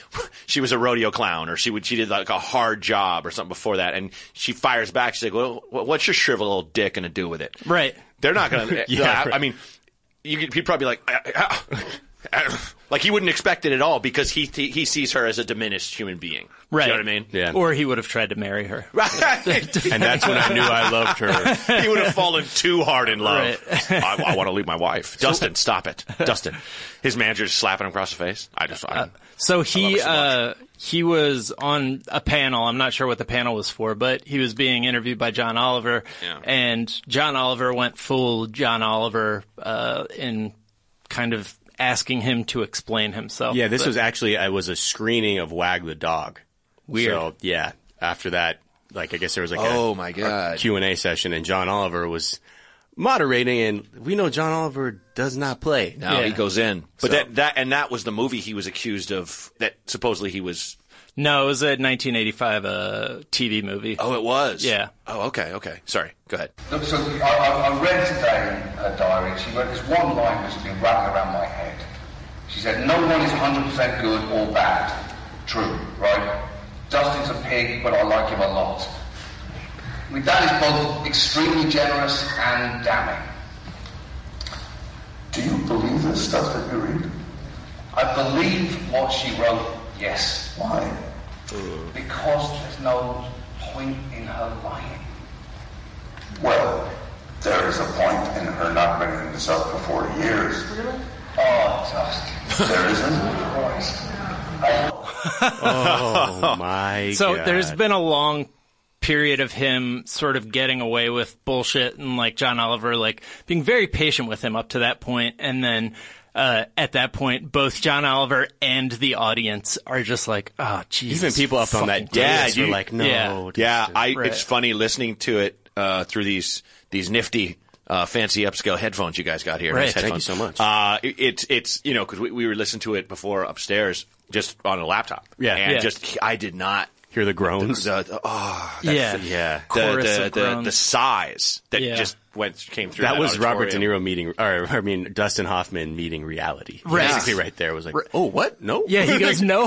she was a rodeo clown, or she would she did like a hard job or something before that, and she fires back. She's like, well, what's your shriveled little dick going to do with it? right. They're not going to. Yeah, I, right. I mean, you could, he'd probably be like, "Ah, ah, ah," like he wouldn't expect it at all because he he, he sees her as a diminished human being. Right. You know what I mean? Yeah. Or he would have tried to marry her. Right. And that's when I knew I loved her. He would have fallen too hard in love. Right. I, I want to leave my wife. Dustin, stop it. Dustin. His manager's slapping him across the face. I just, I, So I love he it so much. uh, he was on a panel. I'm not sure what the panel was for, but he was being interviewed by John Oliver, Yeah. and John Oliver went full John Oliver uh, in kind of asking him to explain himself. Yeah, this but, was actually, I was a screening of Wag the Dog. Weird. So, yeah, after that, like, I guess there was like Oh, a, my God. a Q and A session, and John Oliver was moderating, and we know John Oliver does not play. No, Yeah. he goes in. But So- that, that, and that was the movie he was accused of, that supposedly he was. No, it was a nineteen eighty-five uh, T V movie. Oh, it was? Yeah. Oh, okay, okay. Sorry. Go ahead. Look, so I, I, I read today her diary. She wrote this one line which has been rattling around my head. She said, "No one is one hundred percent good or bad." True, right? Dustin's a pig, but I like him a lot. I mean, that is both extremely generous and damning. Do you believe the stuff that you read? I believe what she wrote, yes. Why? Because there's no point in her lying. Well, there is a point in her not bringing this up for forty years. Really? Oh, Dustin. There isn't? Christ. I... Oh, my So God. there's been a long period of him sort of getting away with bullshit and like John Oliver like being very patient with him up to that point, and then uh at that point both John Oliver and the audience are just like, oh Jesus. Even people up on that fucking Yeah, dais were you- like, no. yeah. Yeah, Dustin. I. Right. It's funny listening to it uh, through these these nifty, uh, fancy upscale headphones you guys got here. Right. Nice Thank you headphones. so much. Uh, it, it's it's you know because we, we were listening to it before upstairs just on a laptop. Yeah. and Yeah. just I did not. Hear the groans? The, the, oh, that- Yeah. yeah. the Chorus the, of the, groans. the sighs that Yeah. just went came through. That That, was Robert De auditorium. Niro meeting, or I mean, Dustin Hoffman meeting reality. Right. Basically right there was like, oh, what? No? Yeah, he goes, no.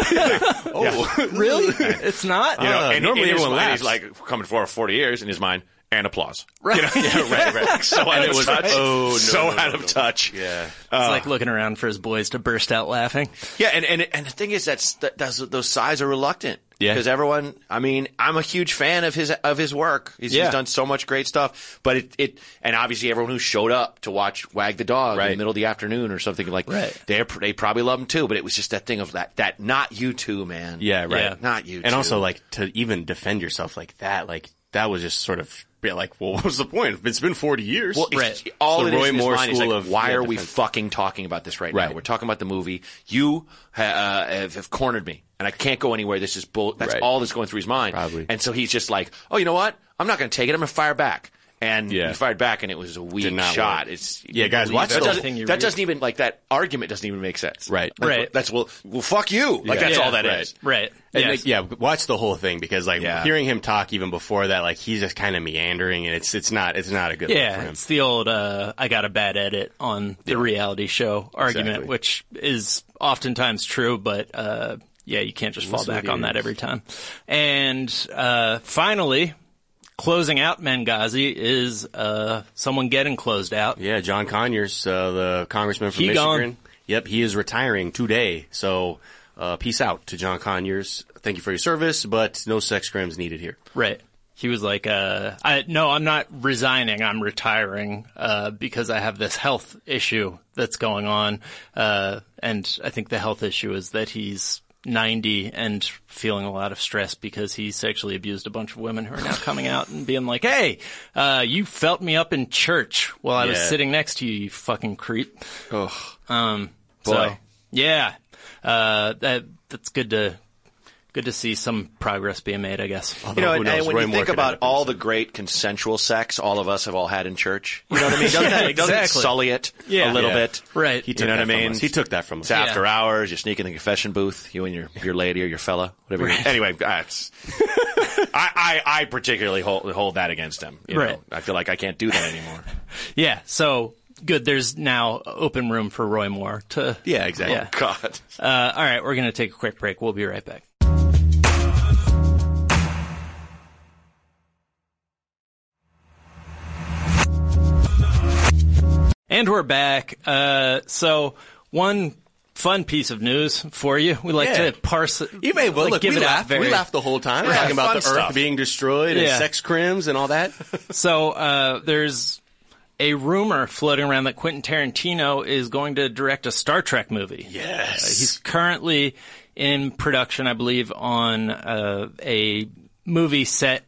oh, Really? It's not? You know, Uh, and normally in his everyone mind, laughs. he's like coming for forty years in his mind, and applause. Right. You know? Yeah, right, right. So out And of it was touch. like, oh, no, so no, no, out of no. touch. Yeah. It's like looking around for his boys to burst out laughing. Yeah, and, and and the thing is that's that, that's those sides are reluctant. Yeah. Because everyone, I mean, I'm a huge fan of his of his work. He's, Yeah. he's done so much great stuff. But it, it and obviously everyone who showed up to watch Wag the Dog in Right. the middle of the afternoon or something like Right. they they probably love him too. But it was just that thing of that that not you two, man. Yeah, right. Yeah. Not you And two. also, like, to even defend yourself like that, like, that was just sort of be like, well, what was the point? It's been forty years. Well, it's- Right. all It's it the is Roy in his Moore mind is school like, of, why yeah, are we defense. fucking talking about this right, now? Right. We're talking about the movie. You ha- uh, have, have cornered me, and I can't go anywhere. This is bull. That's Right. all that's going through his mind. Probably. And so he's just like, oh, you know what? I'm not going to take it. I'm going to fire back. And Yeah. he fired back, and it was a weak Did not shot. work. It's Yeah, guys, watch that the- doesn't, Everything you that read. doesn't even like that argument doesn't even make sense. Right. That's, Right. That's well, well, fuck you. Like Yeah. that's Yeah. all that is. Right. Right. And, Yes. like, yeah, watch the whole thing because, like, Yeah. hearing him talk even before that, like, he's just kind of meandering, and it's it's not it's not a good look Yeah, for him. it's the old uh, I got a bad edit on the reality show argument, Exactly. which is oftentimes true, but uh, yeah, you can't just fall Listen back to on that yours. every time. And uh, finally, closing out Benghazi is uh, someone getting closed out. Yeah, John Conyers, uh, the congressman from He Michigan. gone. Yep, he is retiring today. So, uh, peace out to John Conyers. Thank you for your service, but no sex crimes needed here. Right. He was like, uh, I, no, I'm not resigning. I'm retiring, uh, because I have this health issue that's going on. Uh, and I think the health issue is that he's ninety and feeling a lot of stress because he sexually abused a bunch of women who are now coming out and being like, hey, uh, you felt me up in church while I was Yeah. sitting next to you, you fucking creep. Oh, Um, Boy. so, yeah, uh, that, that's good to, good to see some progress being made, I guess. You know, Who and, knows? and when Roy you Moore think could end about up in all this. the great consensual sex all of us have all had in church, you know what I mean? Doesn't, that, doesn't it exactly. sully it Yeah. a little Yeah. bit? Right. He took You know that what I from mean? us. He took that from us. It's after hours. You sneak in the confession booth. You and your your lady or your fella, whatever. Right. You, anyway, that's, I, I I particularly hold, hold that against him. You know? Right. I feel like I can't do that anymore. Yeah, so good. There's now open room for Roy Moore to. Yeah, exactly. Yeah. God. Uh, all right, we're going to take a quick break. We'll be right back. And we're back. Uh, so one fun piece of news for you. We like Yeah. to parse it. You may, well, like, look, give we it out laughed. very- We laughed the whole time. We're Yeah, talking about fun the stuff. Earth being destroyed and Yeah. sex crimes and all that. So uh, there's a rumor floating around that Quentin Tarantino is going to direct a Star Trek movie. Yes. Uh, he's currently in production, I believe, on uh, a movie set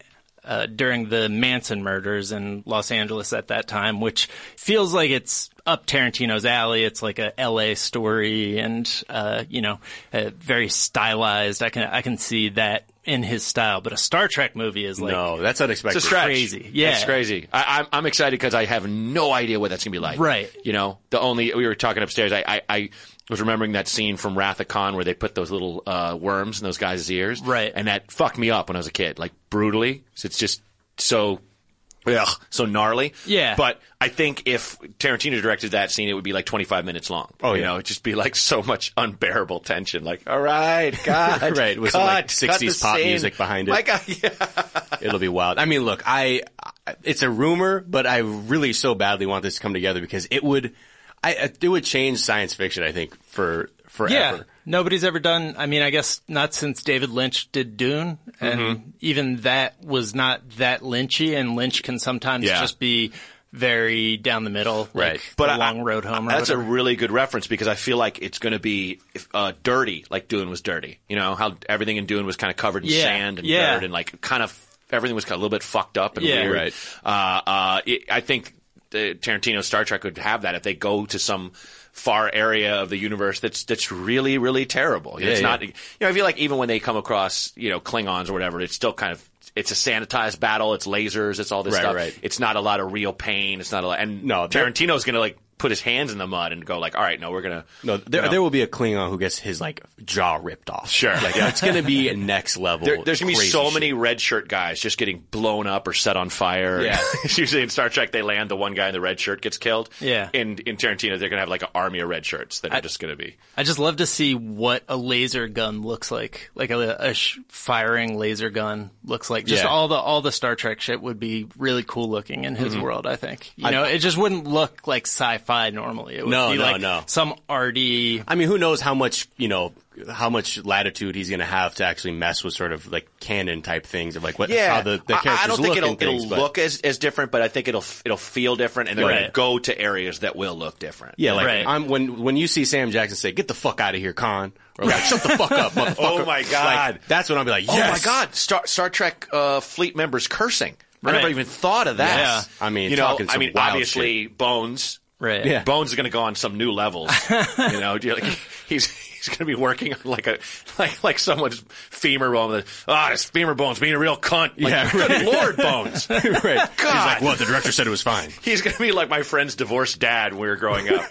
uh, during the Manson murders in Los Angeles at that time, which feels like it's up Tarantino's alley. It's like a L A story and, uh, you know, uh, very stylized. I can, I can see that in his style, but a Star Trek movie is like, no, that's unexpected. It's a stretch. Crazy. Yeah. It's crazy. I, I'm, I'm excited because I have no idea what that's going to be like. Right. You know, the only, we were talking upstairs, I, I, I was remembering that scene from Wrath of Khan where they put those little, uh, worms in those guys' ears. Right. And that fucked me up when I was a kid, like brutally. So it's just so, ugh, so gnarly. Yeah. But I think if Tarantino directed that scene, it would be like twenty-five minutes long. Oh, you yeah. know, it'd just be like so much unbearable tension. Like, all right, God. Right, with some, cut, like, sixties cut the pop scene. music behind it. My God, yeah. It'll be wild. I mean, look, I, it's a rumor, but I really so badly want this to come together because it would, I, it would change science fiction, I think, for, forever. yeah, nobody's ever done, I mean, I guess not since David Lynch did Dune, and Mm-hmm. even that was not that Lynchy, and Lynch can sometimes Yeah. just be very down the middle, Right. like But The I- Long Road Home or That's a whatever. really good reference because I feel like it's going to be uh, dirty, like Dune was dirty. You know how everything in Dune was kind of covered in Yeah, sand and yeah. dirt and like kind of everything was kind of a little bit fucked up and Yeah. weird. Right. Uh, uh, it, I think the Tarantino Star Trek would have that if they go to some far area of the universe that's that's really really terrible. Yeah, it's yeah. not. You know, I feel like even when they come across you know Klingons or whatever, it's still kind of. It's a sanitized battle. It's lasers. It's all this Right, stuff. right. It's not a lot of real pain. It's not a lot. And No, they're- Tarantino's going to like put his hands in the mud and go like, all right, no, we're going to. No, there, you know. there will be a Klingon who gets his, like, jaw ripped off. Sure. Like, it's gonna be a next level. There, there's going to be crazy so shit. many red shirt guys just getting blown up or set on fire. Yeah. Usually in Star Trek, they land, the one guy in the red shirt gets killed. Yeah. In, in Tarantino, they're going to have like an army of red shirts that are just going to be. I just love to see what a laser gun looks like, like a, a sh- firing laser gun looks like. Just Yeah. all the all the Star Trek shit would be really cool looking in his world. I think you I- know it just wouldn't look like sci-fi normally. It would No, be no, like no. some arty. I mean, who knows how much, you know, how much latitude he's going to have to actually mess with sort of like canon type things of like what how the, the I- characters I don't think look it'll, and things, it'll but- look as, as different, but I think it'll it'll feel different, and they're going Right. to go to areas that will look different. Yeah, like Right. I'm when when you see Sam Jackson say, "Get the fuck out of here, Khan," or like, "Shut the fuck up, motherfucker." Oh my God. Like, that's when I'll be like, Oh "Yes." my God! Star Star Trek uh, fleet members cursing. I never Right. even thought of that. Yeah. I mean, you know, talking I some mean, wild obviously, Bones. Right. Yeah. Bones is going to go on some new levels. you know, you're like, he's he's going to be working on like a like like someone's femur bone. Ah, oh, this femur bone's being a real cunt. Like, Yeah, good right. Lord, Bones. right. He's God. like, "What? The director said it was fine." He's going to be like my friend's divorced dad when we were growing up.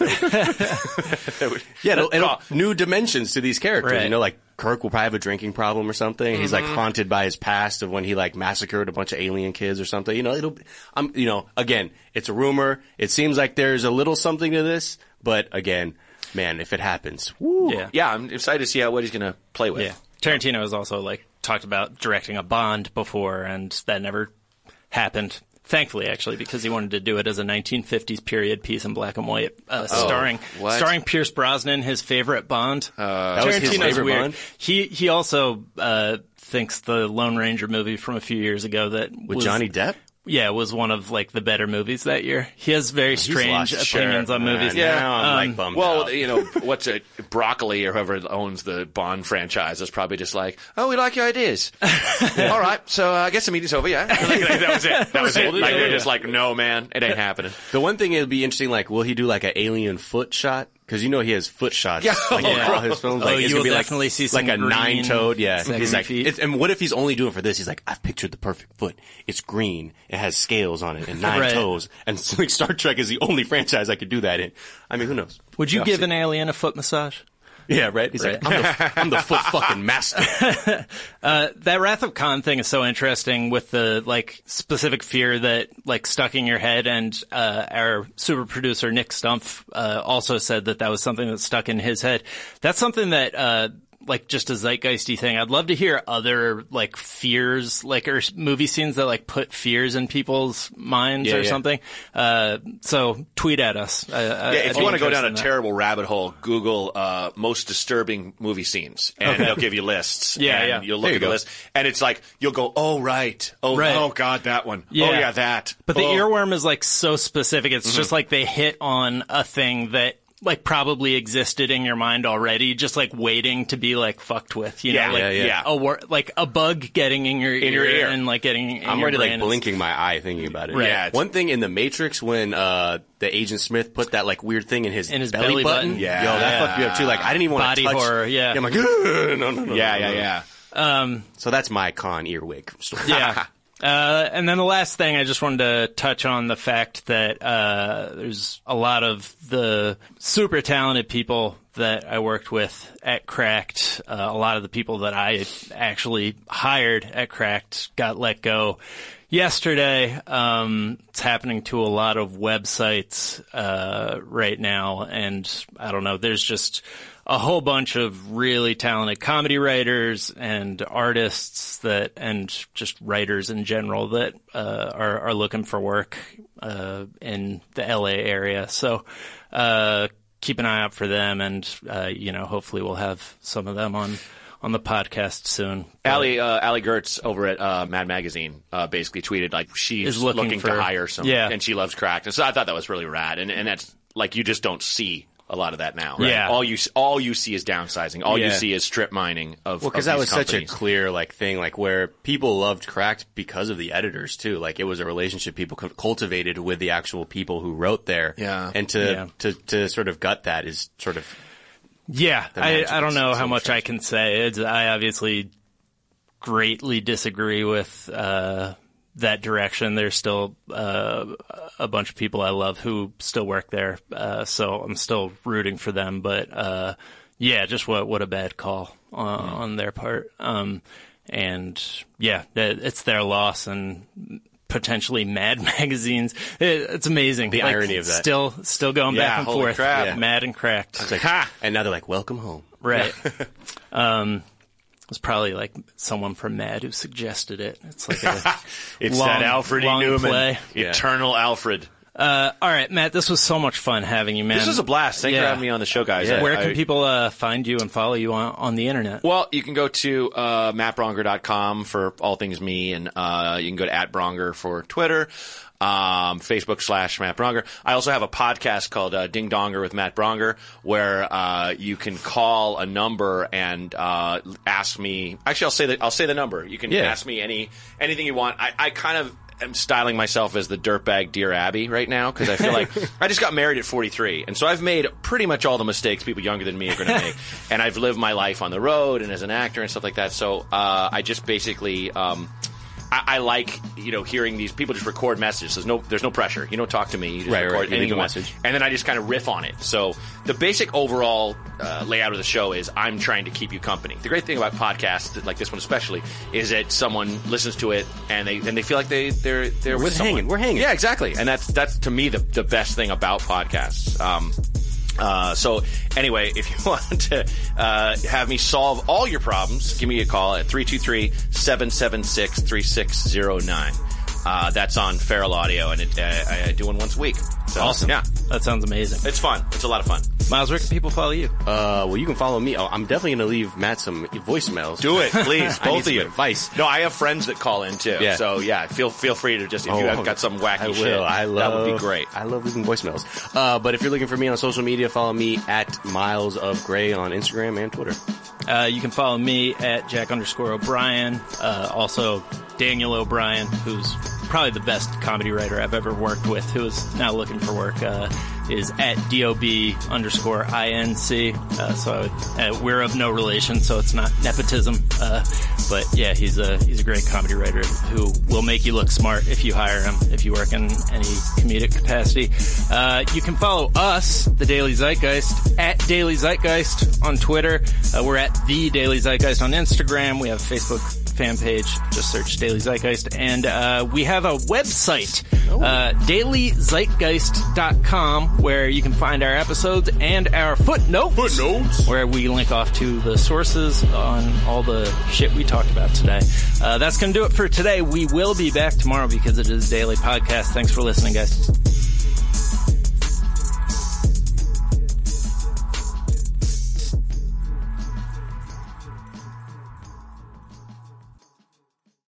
Yeah, it'll, it'll, new dimensions to these characters. Right. You know, like Kirk will probably have a drinking problem or something. He's like haunted by his past of when he like massacred a bunch of alien kids or something. You know, it'll. I'm. You know, again, it's a rumor. It seems like there's a little something to this, but again, man, if it happens, woo. Yeah. Yeah, I'm excited to see how what he's going to play with. Yeah. Tarantino has also like talked about directing a Bond before, and that never happened. Thankfully, actually, because he wanted to do it as a nineteen fifties period piece in black and white, uh, starring what? starring Pierce Brosnan, his favorite Bond. Uh, That was his Tarantino's favorite weird. Bond? He he also uh, thinks the Lone Ranger movie from a few years ago that With was, Johnny Depp. yeah, was one of like the better movies that year. He has very strange lost- opinions sure. on movies. Uh, now I'm Um, like bummed Well, out. you know, what's it? Broccoli or whoever owns the Bond franchise is probably just like, oh, we like your ideas. All right, so uh, I guess the meeting's over, yeah. Like, that was it. That was it. Like, they're just like, no, man, it ain't happening. The one thing it'll be interesting, like, will he do like an alien foot shot? Because you know he has foot shots. Yeah. Like, in Yeah. all his films. Oh, Like, it's you gonna will be like, definitely see some like a green nine-toed. Yeah, sexy he's like, feet. it's, and what if he's only doing it for this? He's like, I've pictured the perfect foot. It's green. It has scales on it and nine Right. toes. And so, like Star Trek is the only franchise I could do that in. I mean, who knows? Would you Yeah, give see. an alien a foot massage? Yeah, right. He's like, I'm the, I'm the foot fucking master. Uh, that Wrath of Khan thing is so interesting with the, like, specific fear that, like, stuck in your head, and, uh, our super producer Nick Stumpf, uh, also said that that was something that stuck in his head. That's something that, uh, like, just a zeitgeisty thing. I'd love to hear other, like, fears, like, or movie scenes that, like, put fears in people's minds Yeah, or yeah. something. Uh, so tweet at us. I, Yeah, if you want to go down a terrible rabbit hole, Google uh, most disturbing movie scenes, and they'll give you lists. Yeah, and yeah. You'll There look you at the go. list, and it's like you'll go, "Oh right, oh Right. oh god, that one. Yeah. Oh yeah, that." But the Oh. earworm is like so specific. It's just like they hit on a thing that like probably existed in your mind already, just like waiting to be like fucked with, you Yeah, know, like yeah, yeah. a wor- like a bug getting in your In ear, your ear. and like getting in I'm your already brain. like blinking my eye thinking about it. Right. Yeah, it's- One thing in the Matrix when uh the Agent Smith put that like weird thing in his In his belly, belly button. button. Yeah. Yo, that fucked me up too. Like I didn't even want Body to touch. horror, yeah. I'm like, no, no, no, no. Yeah, no, yeah, no. yeah. Um, So that's my con earwig story. yeah. Uh, and then the last thing, I just wanted to touch on the fact that uh, there's a lot of the super talented people that I worked with at Cracked. Uh, a lot of the people that I actually hired at Cracked got let go yesterday. Um, it's happening to a lot of websites uh, right now, and I don't know. There's just a whole bunch of really talented comedy writers and artists that, and just writers in general that uh, are, are looking for work uh, in the L A area. So uh, keep an eye out for them, and uh, you know, hopefully we'll have some of them on on the podcast soon. Allie, uh, Allie Gertz over at uh, Mad Magazine uh, basically tweeted like she's Is looking looking, for- to hire some, yeah. and she loves Cracked, and so I thought that was really rad, and and that's like you just don't see a lot of that now. Yeah. all you all you see is downsizing. All you Yeah. see is strip mining of. Well, because of that these was such a companies. clear like thing, like where people loved Cracked because of the editors too. Like it was a relationship people cu- cultivated with the actual people who wrote there. Yeah. and to Yeah. to to sort of gut that is sort of Yeah, the I, magic I don't is know so how much I fresh. can say. It's, I obviously greatly disagree with uh, that direction. There's still uh, a bunch of people I love who still work there, uh, so I'm still rooting for them. But uh, yeah, just what what a bad call uh, on their part. Um, and yeah, that, it's their loss, and potentially Mad Magazines. It, it's amazing. The Like, irony of that. Still, still going Yeah, back and holy forth. crap. Yeah. Mad and Cracked. it's like, Ha! and now they're like, welcome home. Right. um, it was probably like someone from Mad who suggested it. It's like a It's long, that Alfred E. long Newman, play. Yeah. Eternal Alfred. Uh, all right, Matt, this was so much fun having you, man. This was a blast. Thank you Yeah. for having me on the show, guys. Yeah. I- Where can I- people uh, find you and follow you on, on the internet? Well, you can go to uh, matt bronger dot com for all things me, and uh, you can go to at Bronger for Twitter, um, Facebook slash Matt Bronger. I also have a podcast called uh, Ding Donger with Matt Bronger, where uh, you can call a number and uh, ask me. Actually, I'll say the I'll say the number. You can Yeah. ask me any anything you want. I, I kind of am styling myself as the dirtbag Dear Abby right now because I feel like I just got married at forty-three, and so I've made pretty much all the mistakes people younger than me are going to make, and I've lived my life on the road and as an actor and stuff like that. So uh, I just basically. Um, I, I like, you know, hearing these people just record messages. There's no, there's no pressure. You don't talk to me. You just Right, right. record You anything leave a you want. message. And then I just kind of riff on it. So the basic overall uh, layout of the show is I'm trying to keep you company. The great thing about podcasts, like this one especially, is that someone listens to it and they and they feel like they they're they're We're with hanging. someone. We're hanging. Yeah, exactly. And that's that's to me the the best thing about podcasts. Um, Uh, so anyway, if you want to uh, have me solve all your problems, give me a call at three two three, seven seven six, three six zero nine. Uh, that's on Feral Audio, and it, uh, I, I do one once a week. So, Awesome. Yeah. That sounds amazing. It's fun. It's a lot of fun. Miles, where can people follow you? Uh, well, you can follow me. Oh, I'm definitely going to leave Matt some voicemails. Do it, please. I need Both of some you. advice. No, I have friends that call in too. Yeah. So yeah, feel feel free to just if you Oh, have got some wacky I will. shit, I love, that would be great. I love leaving voicemails. Uh, but if you're looking for me on social media, follow me at Miles of Gray on Instagram and Twitter. Uh, you can follow me at Jack underscore O'Brien. Uh, also, Daniel O'Brien, who's probably the best comedy writer I've ever worked with, who is now looking for work, uh, is at D O B underscore I N C. Uh, so I would, uh, we're of no relation, so it's not nepotism. Uh, but yeah, he's a, he's a great comedy writer who will make you look smart if you hire him, if you work in any comedic capacity. Uh, you can follow us, The Daily Zeitgeist, at Daily Zeitgeist on Twitter. Uh, we're at The Daily Zeitgeist on Instagram. We have a Facebook fan page. Just search Daily Zeitgeist. And uh, we have a website, uh, daily zeitgeist dot com, where you can find our episodes and our footnotes. Footnotes. Where we link off to the sources on all the shit we talked about today. Uh, that's going to do it for today. We will be back tomorrow because it is a daily podcast. Thanks for listening, guys.